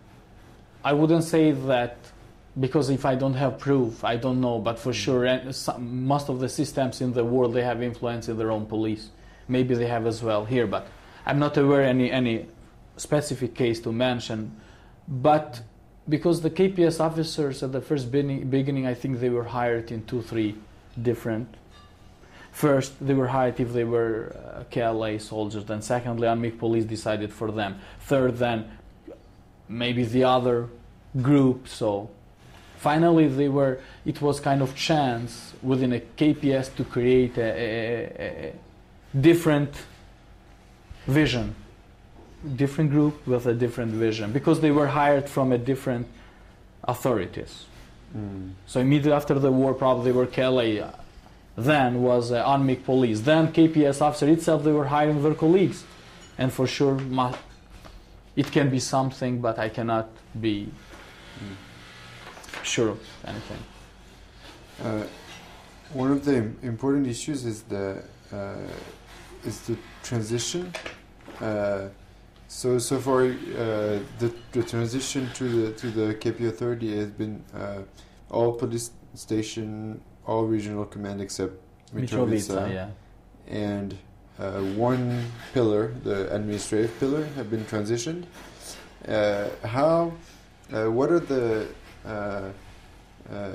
I wouldn't say that, because if I don't have proof, I don't know. But for sure, and some, most of the systems in the world, they have influence in their own police. Maybe they have as well here, but I'm not aware any any specific case to mention. But because the K P S officers at the first beginning, beginning I think they were hired in two, three different. First, they were hired if they were uh, K L A soldiers. Then secondly, Hanmik police decided for them. Third, then maybe the other group. So finally, they were. It was kind of chance within a K P S to create a, a, a different vision different group with a different vision because they were hired from a different authorities. Mm. So immediately after the war, probably they were K L A. Then was uh, Army Police. Then K P S officer itself, they were hiring their colleagues. And for sure, ma- it can be something, but I cannot be mm. sure of anything. Uh, one of the important issues is the uh, is the transition. Uh, so so far, uh, the the transition to the to the K P authority has been uh, all police station, all regional command except Mitrovica, Mitrovica, yeah. and uh, one pillar, the administrative pillar, have been transitioned. Uh, how? Uh, what are the? Uh, uh,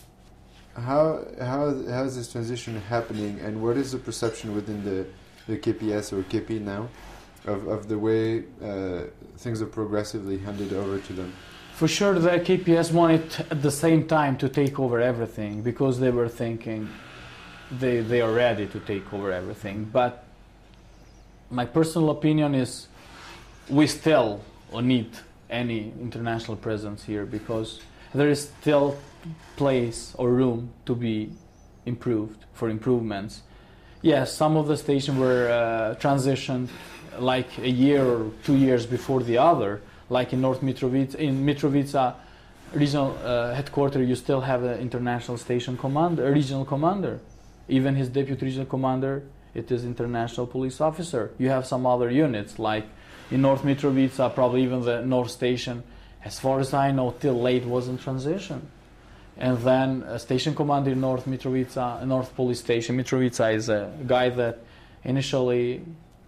how how how is this transition happening, and what is the perception within the the K P S or K P now of of the way uh, things are progressively handed over to them? For sure, the K P S wanted at the same time to take over everything because they were thinking they they are ready to take over everything. But my personal opinion is we still need any international presence here because there is still place or room to be improved for improvements. Yes, some of the stations were uh, transitioned like a year or two years before the other. Like in North Mitrovica, in Mitrovica regional uh, headquarters, you still have an international station commander, a regional commander. Even his deputy regional commander, it is international police officer. You have some other units, like in North Mitrovica, probably even the North Station, as far as I know, till late was in transition. And then a station commander in North Mitrovica, North Police Station, Mitrovica is a guy that initially,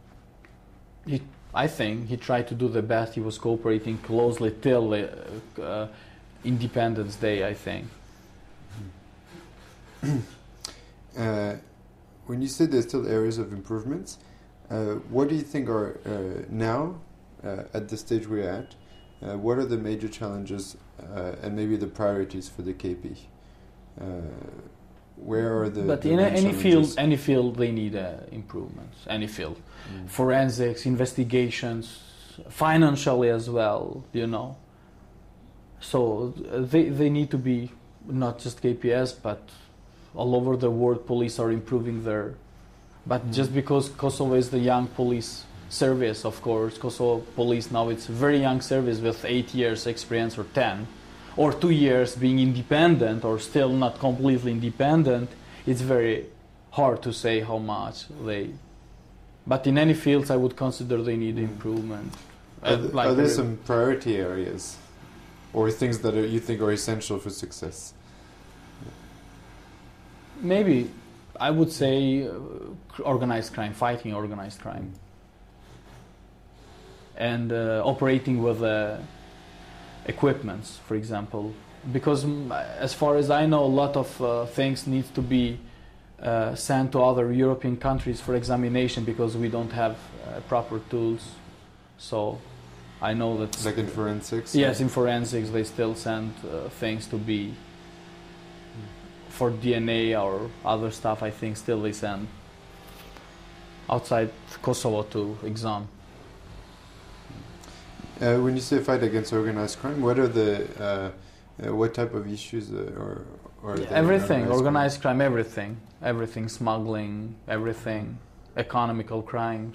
he, I think, he tried to do the best. He was cooperating closely till uh, uh, Independence Day, I think. uh, when you say there's still areas of improvements, uh, what do you think are uh, now, uh, at the stage we're at, uh, what are the major challenges uh, and maybe the priorities for the K P? Uh, where are the But the in a, main any challenges? field, any field, they need uh, improvements. Any field, Mm. forensics, investigations, financially as well. You know. So uh, they they need to be not just K P S, but all over the world. Police are improving their. But Mm. just because Kosovo is the young police service, of course, Kosovo police now it's a very young service with eight years experience or ten, or two years being independent or still not completely independent. It's very hard to say how much they. But in any fields, I would consider they need improvement. Are, Uh, th- like are there uh, some priority areas, or things that are, you think are essential for success? Maybe I would say uh, c- organized crime, fighting organized crime, and uh, operating with uh, equipments, for example. Because mm, as far as I know, a lot of uh, things need to be uh, sent to other European countries for examination because we don't have uh, proper tools. So I know that. Like in forensics? Yes, in forensics they still send uh, things to be for D N A or other stuff. I think still they send outside Kosovo to exam. Uh, when you say fight against organized crime, what are the uh, uh, what type of issues uh, or or Yeah, everything, organized crime, everything, everything, smuggling, everything, economical crimes.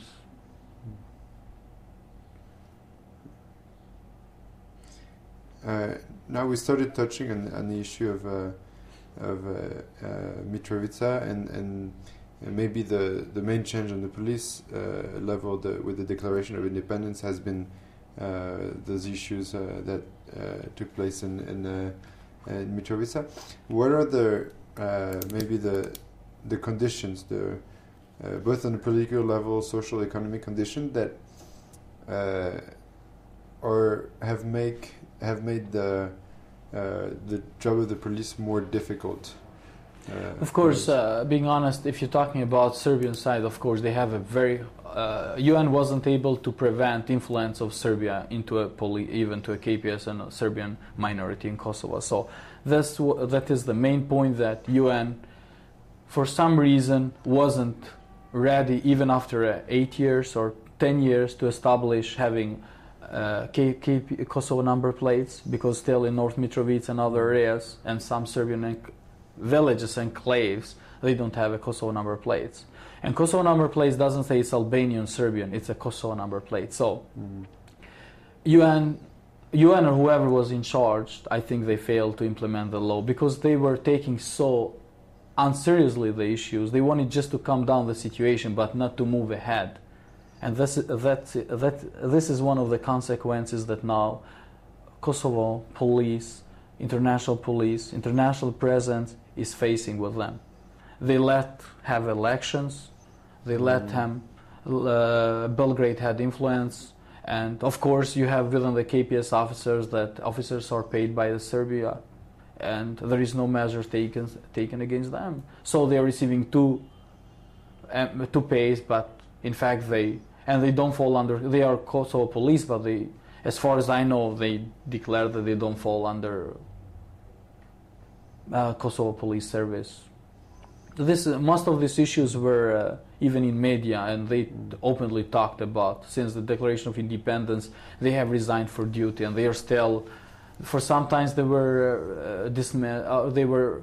Uh, now we started touching on, on the issue of uh, of uh, uh, Mitrovica and, and and maybe the, the main change on the police uh, level the, with the Declaration of Independence has been uh, those issues uh, that uh, took place in in, uh, in Mitrovica. What are the uh, maybe the the conditions, the uh, both on the political level, social, economic condition that uh, or have make have made the uh, the job of the police more difficult? Uh, Of course, uh, being honest, if you're talking about Serbian side, of course they have a very. Uh, U N wasn't able to prevent influence of Serbia into a poli- even to a K P S and a Serbian minority in Kosovo. So that's w- that is the main point that U N, for some reason, wasn't ready even after uh, eight years or ten years to establish having uh, K- K- Kosovo number plates, because still in North Mitrovica and other areas and some Serbian enc- villages and enclaves, they don't have a Kosovo number plates. And Kosovo number plates doesn't say it's Albanian Serbian, it's a Kosovo number plate. So mm. U N, U N or whoever was in charge, I think they failed to implement the law because they were taking so unseriously the issues. They wanted just to calm down the situation, but not to move ahead. And this, that, that, this is one of the consequences that now Kosovo police, international police, international presence is facing with them. They let have elections, they let him, uh, Belgrade had influence, and of course you have within the K P S officers that officers are paid by the Serbia, and there is no measures taken taken against them. So they are receiving two, um, two pays, but in fact they, and they don't fall under, they are Kosovo police, but they, as far as I know, they declare that they don't fall under uh, Kosovo police service. This, most of these issues were uh, even in media, and they openly talked about, since the Declaration of Independence, they have resigned for duty, and they are still, for sometimes they were uh, disma- uh, they were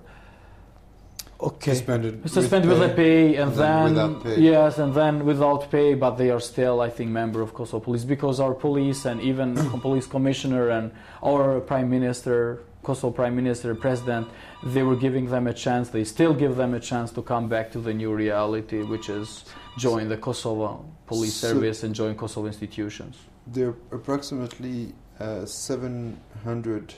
okay suspended, suspended with, with pay, a pay, and, and then, then without pay. yes, and then without pay, but they are still, I think, member of Kosovo Police, because our police and even police commissioner and our prime minister, Kosovo Prime Minister, President, they were giving them a chance, they still give them a chance to come back to the new reality, which is join the Kosovo police so service and join Kosovo institutions. There are approximately uh, seven hundred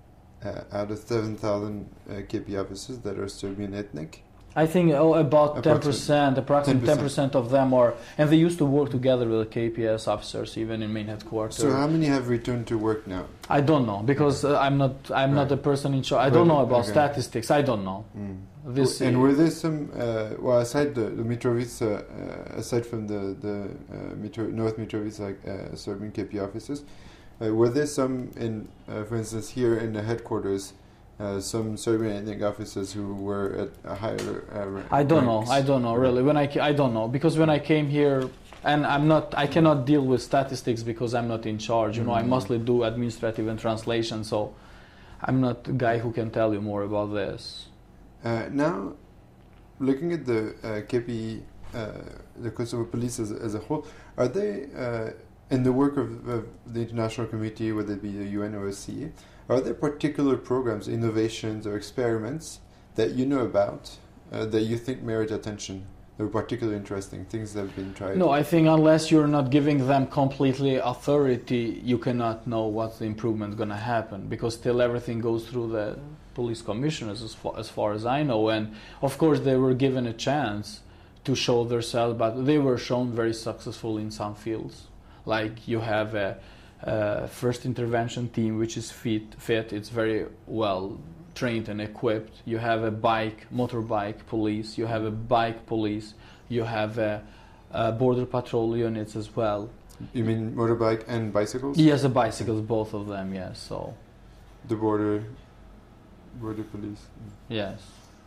uh, out of seven thousand uh, K P officers that are Serbian ethnic. I think oh, about ten percent, approximately ten percent of them are, and they used to work together with the K P S officers, even in main headquarters. So how many have returned to work now? I don't know, because uh, I'm not I'm right. not a person in charge. I but, don't know about okay. statistics. I don't know. Mm. This and were there some, uh, well, aside the, the Mitrovica, uh, aside from the, the uh, Mitro, North Mitrovica uh, Serbian K P officers, uh, were there some, in, uh, for instance, here in the headquarters, Uh, some Serbian ethnic officers who were at a higher uh, I don't ranks. know. I don't know really. When I I don't know, because when I came here, and I'm not, I cannot deal with statistics because I'm not in charge. You know, mm-hmm. I mostly do administrative and translation, so I'm not the guy who can tell you more about this. Uh, now, looking at the uh, K P, uh, the Kosovo police as, as a whole, are they uh, in the work of, of the international community, whether it be the U N or O S C E? Are there particular programs, innovations, or experiments that you know about uh, that you think merit attention? They're particularly interesting, things that have been tried? No, I think unless you're not giving them completely authority, you cannot know what the improvement is going to happen, because still everything goes through the police commissioners as far, as far as I know. And of course they were given a chance to show themselves, but they were shown very successful in some fields. Like you have a Uh, first intervention team, which is fit, fit, it's very well trained and equipped. You have a bike, motorbike police, you have a bike police, you have a, a border patrol units as well. You mean motorbike and bicycles? Yes, the bicycles, both of them, yes. So the border, border police. Yes.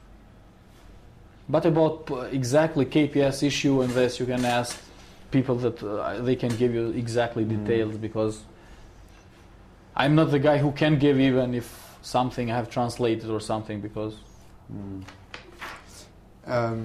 But about uh, exactly K P S issue and this, you can ask people that uh, they can give you exactly details, mm. because I'm not the guy who can give, even if something I have translated or something, because mm. um,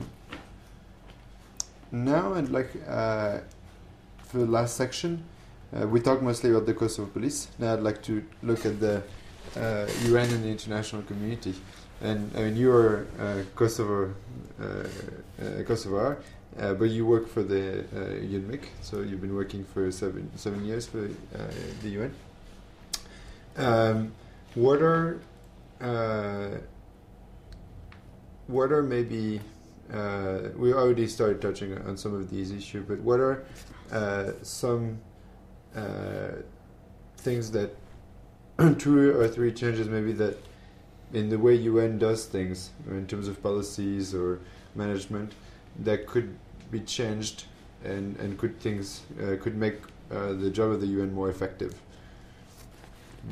now I'd like uh, for the last section uh, we talked mostly about the Kosovo police. Now I'd like to look at the uh, U N and the international community. And I mean, you are uh, Kosovo uh, uh, Kosovar. Uh, but you work for the uh, U N M I C, so you've been working for seven seven years for uh, the U N. Um, what are uh, what are maybe uh, we already started touching on some of these issues, but what are uh, some uh, things that two or three changes maybe that in the way U N does things, or in terms of policies or management, that could be changed and, and could things uh, could make uh, the job of the U N more effective? Mm.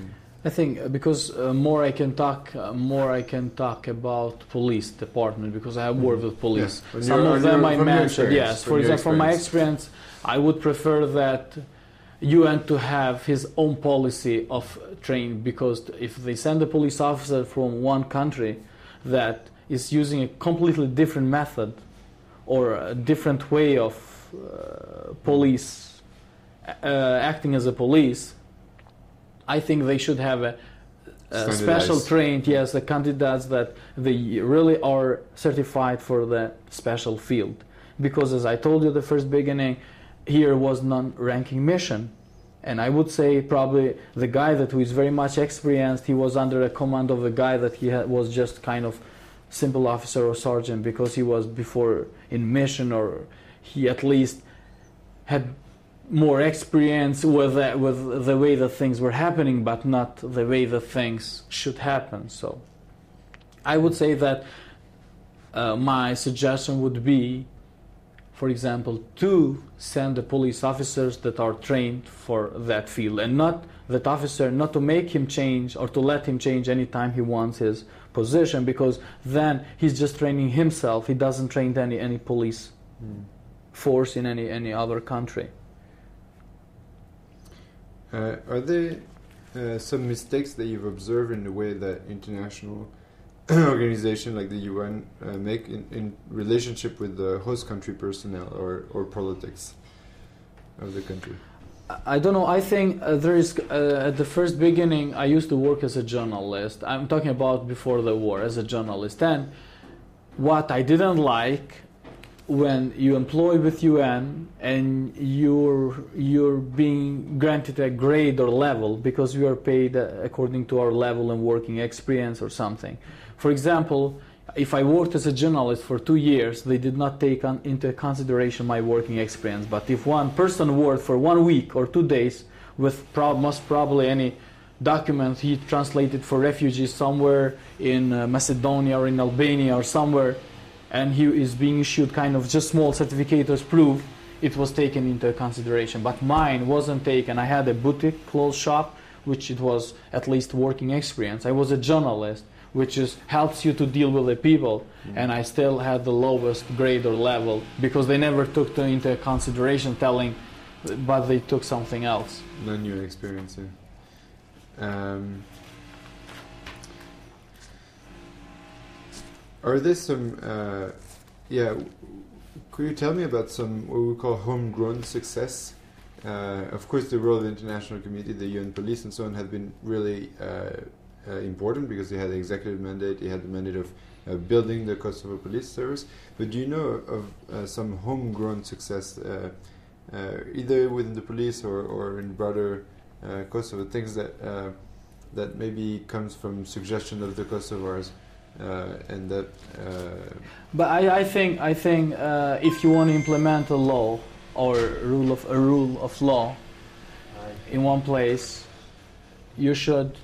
I think because uh, more I can talk, uh, more I can talk about police department because I have worked with police. Yeah. Some your, of them your, I mentioned. Yes, for example, from my experience, I would prefer that U N to have his own policy of training, because if they send a police officer from one country that is using a completely different method or a different way of uh, police uh, acting as a police, I think they should have a, a special trained, yes, the candidates that they really are certified for the special field. Because as I told you at the first beginning, here was non-ranking mission. And I would say probably the guy that who is very much experienced, he was under a command of a guy that he had, was just kind of simple officer or sergeant because he was before in mission, or he at least had more experience with the, with the way that things were happening, but not the way that things should happen. So I would say that uh, my suggestion would be, for example, to send the police officers that are trained for that field, and not that officer, not to make him change or to let him change anytime he wants his position, because then he's just training himself. He doesn't train any any police mm. force in any any other country. Uh, are there uh, some mistakes that you've observed in the way that international organizations like the U N uh, make in, in relationship with the host country personnel or, or politics of the country? I don't know. I think uh, there is, uh, at the first beginning, I used to work as a journalist. I'm talking about before the war, as a journalist. And what I didn't like, when you employ with U N and you're you're being granted a grade or level because you are paid according to our level and working experience or something. For example, if I worked as a journalist for two years, they did not take on, into consideration my working experience. But if one person worked for one week or two days with prob- most probably any document he translated for refugees somewhere in uh, Macedonia or in Albania or somewhere, and he is being issued kind of just small certificate as proof, it was taken into consideration. But mine wasn't taken. I had a boutique clothes shop, which it was at least working experience. I was a journalist, which is helps you to deal with the people, mm. and I still had the lowest grade or level because they never took to, into consideration telling, but they took something else. No new experience. Yeah. Um, Are there some, uh, yeah, could you tell me about some what we call homegrown success? Uh, of course, the role of the international community, the U N police and so on, had been really uh, uh, important because they had the executive mandate, they had the mandate of uh, building the Kosovo police service. But do you know of uh, some homegrown success, uh, uh, either within the police or, or in broader uh, Kosovo, things that, uh, that maybe comes from suggestion of the Kosovars? Uh, and that, uh, but I, I think I think uh, if you want to implement a law or rule of a rule of law in one place, you should.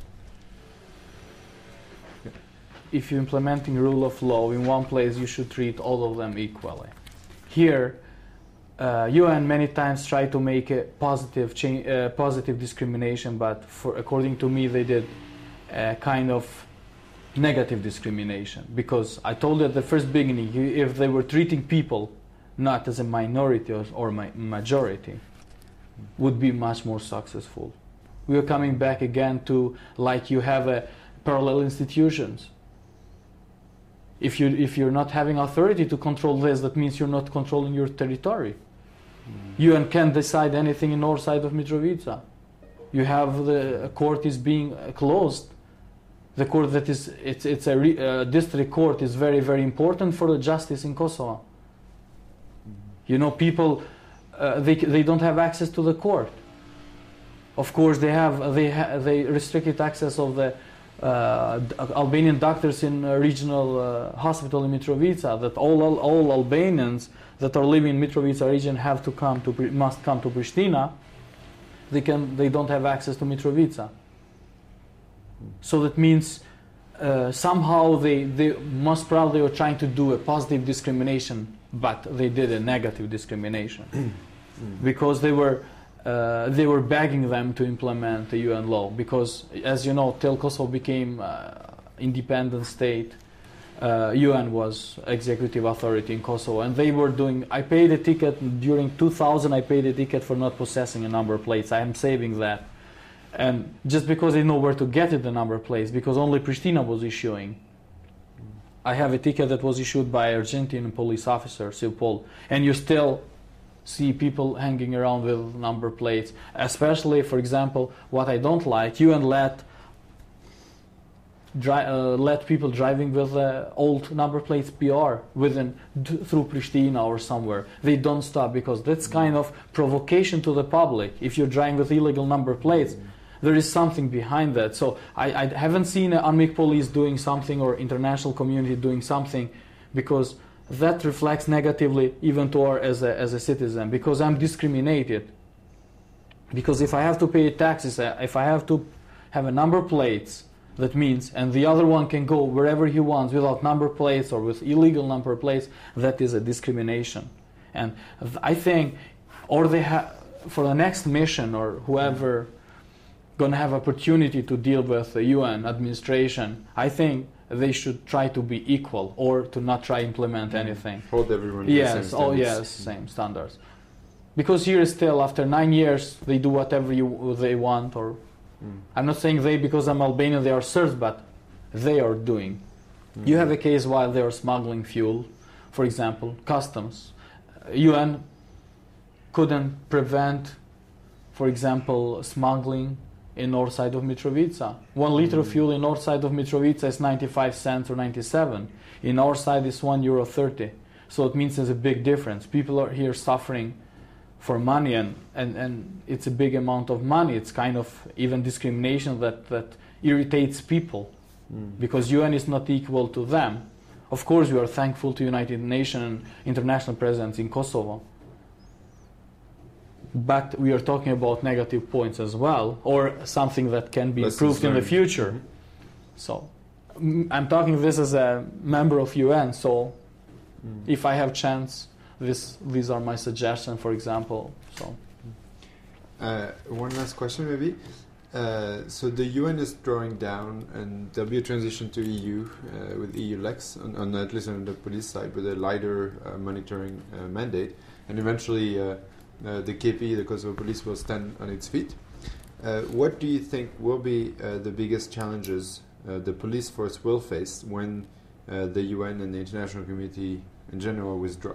If you're implementing rule of law in one place, you should treat all of them equally. Here, uh, U N many times try to make a positive cha- uh, positive discrimination, but for according to me, they did a kind of negative discrimination, because I told you at the first beginning, if they were treating people not as a minority or, or my majority, would be much more successful. We are coming back again to like you have a parallel institutions. If you if you're not having authority to control this, that means you're not controlling your territory. Mm. U N can't decide anything in north side of Mitrovica. You have the court is being closed. The court that is, it's, it's a re, uh, district court is very, very important for the justice in Kosovo. Mm-hmm. You know, people, uh, they, they don't have access to the court. Of course, they have, they, ha- they restricted access of the uh, Albanian doctors in a regional uh, hospital in Mitrovica, that all, all, all Albanians that are living in Mitrovica region have to come to, must come to Pristina. They can, they don't have access to Mitrovica. So that means uh, somehow they, they most probably were trying to do a positive discrimination, but they did a negative discrimination. Because they were uh, they were begging them to implement the U N law because, as you know, till Kosovo became uh, independent state, uh, U N was executive authority in Kosovo, and they were doing. I paid a ticket during two thousand. I paid a ticket for not possessing a number plates. I am saving that, and just because they know where to get it, the number plates, because only Pristina was issuing. I have a ticket that was issued by Argentine police officer, Silpol, and you still see people hanging around with number plates. Especially, for example, what I don't like, U N let dri uh, let people driving with uh, old number plates P R within d through Pristina or somewhere. They don't stop because that's kind of provocation to the public. If you're driving with illegal number plates, there is something behind that. So I, I haven't seen uh, Army police doing something or international community doing something, because that reflects negatively even to our as a, as a citizen, because I'm discriminated. Because if I have to pay taxes, uh, if I have to have a number plates, that means, and the other one can go wherever he wants without number plates or with illegal number plates, that is a discrimination. And th I think, or they have, for the next mission or whoever going to have opportunity to deal with the U N administration, I think they should try to be equal or to not try implement anything. Hold everyone to yes, the same oh standards. yes, same standards. Because here still, after nine years, they do whatever you, they want. Or mm. I'm not saying they because I'm Albanian, they are Serbs, but they are doing. Mm. You have a case while they are smuggling fuel, for example, customs. U N couldn't prevent, for example, smuggling in north side of Mitrovica. One liter mm. of fuel in north side of Mitrovica is ninety-five cents or ninety-seven. In our side is one euro thirty. So it means there's a big difference. People are here suffering for money, and, and, and it's a big amount of money. It's kind of even discrimination that, that irritates people mm. because U N is not equal to them. Of course, we are thankful to United Nations and international presence in Kosovo. But we are talking about negative points as well, or something that can be Lessons improved learned. in the future. Mm-hmm. So I'm talking this as a member of U N, so mm. if I have chance, this, these are my suggestions, for example. So, uh, one last question, maybe. Uh, so the U N is drawing down, and there'll be a transition to E U uh, with E U Lex, on, on at least on the police side, with a lighter uh, monitoring uh, mandate, and eventually uh, uh, the K P, the Kosovo Police, will stand on its feet. Uh, what do you think will be uh, the biggest challenges uh, the police force will face when uh, the U N and the international community in general withdraw?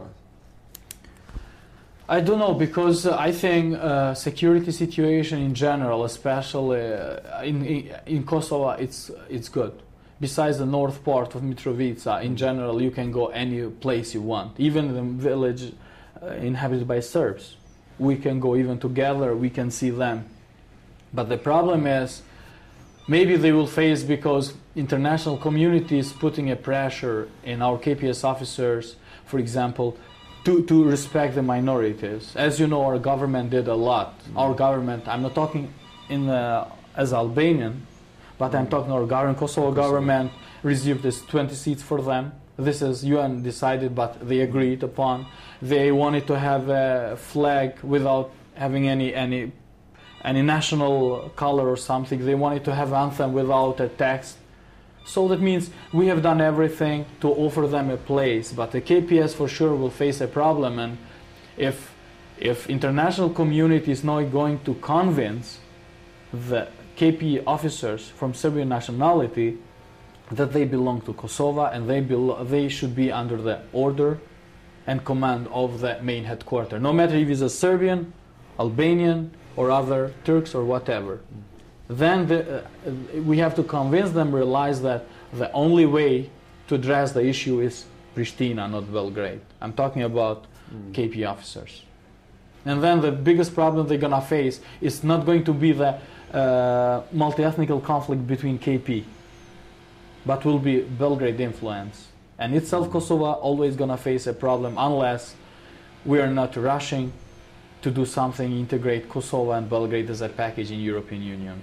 I don't know, because uh, I think uh, security situation in general, especially uh, in, in in Kosovo, it's it's good. Besides the north part of Mitrovica, in general, you can go any place you want, even the village uh, inhabited by Serbs. We can go even together. We can see them. But the problem is, maybe they will face, because international community is putting a pressure in our K P S officers, for example, to, to respect the minorities. As you know, our government did a lot. Mm-hmm. Our government, I'm not talking in uh, as Albanian, but mm-hmm. I'm talking our government, Kosovo, Kosovo government received this twenty seats for them. This is U N decided, but they agreed upon. They wanted to have a flag without having any any any national color or something. They wanted to have anthem without a text. So that means we have done everything to offer them a place, but the K P S for sure will face a problem. And if if international community is not going to convince the K P officers from Serbian nationality that they belong to Kosovo and they belo they should be under the order and command of the main headquarters, no matter if it's a Serbian, Albanian, or other Turks or whatever. Mm. Then the, uh, we have to convince them, realize that the only way to address the issue is Pristina, not Belgrade. I'm talking about mm. K P officers. And then the biggest problem they're going to face is not going to be the uh, multi-ethnic conflict between K P, but will be Belgrade influence. And itself, Kosovo always going to face a problem unless we are not rushing to do something, integrate Kosovo and Belgrade as a package in European Union.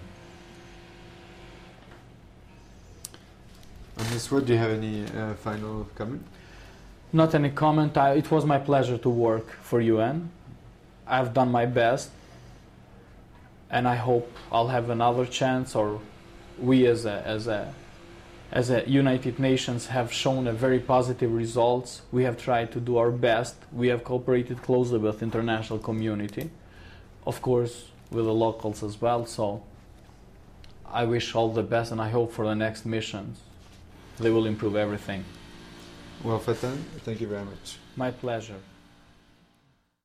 On this one, do you have any uh, final comment? Not any comment. I, it was my pleasure to work for U N. I've done my best. and I hope I'll have another chance, or we as a, as a as a United Nations have shown a very positive results. We have tried to do our best. We have cooperated closely with the international community, of course with the locals as well. So I wish all the best, and I hope for the next missions they will improve everything. Well, Faten, thank you very much. My pleasure.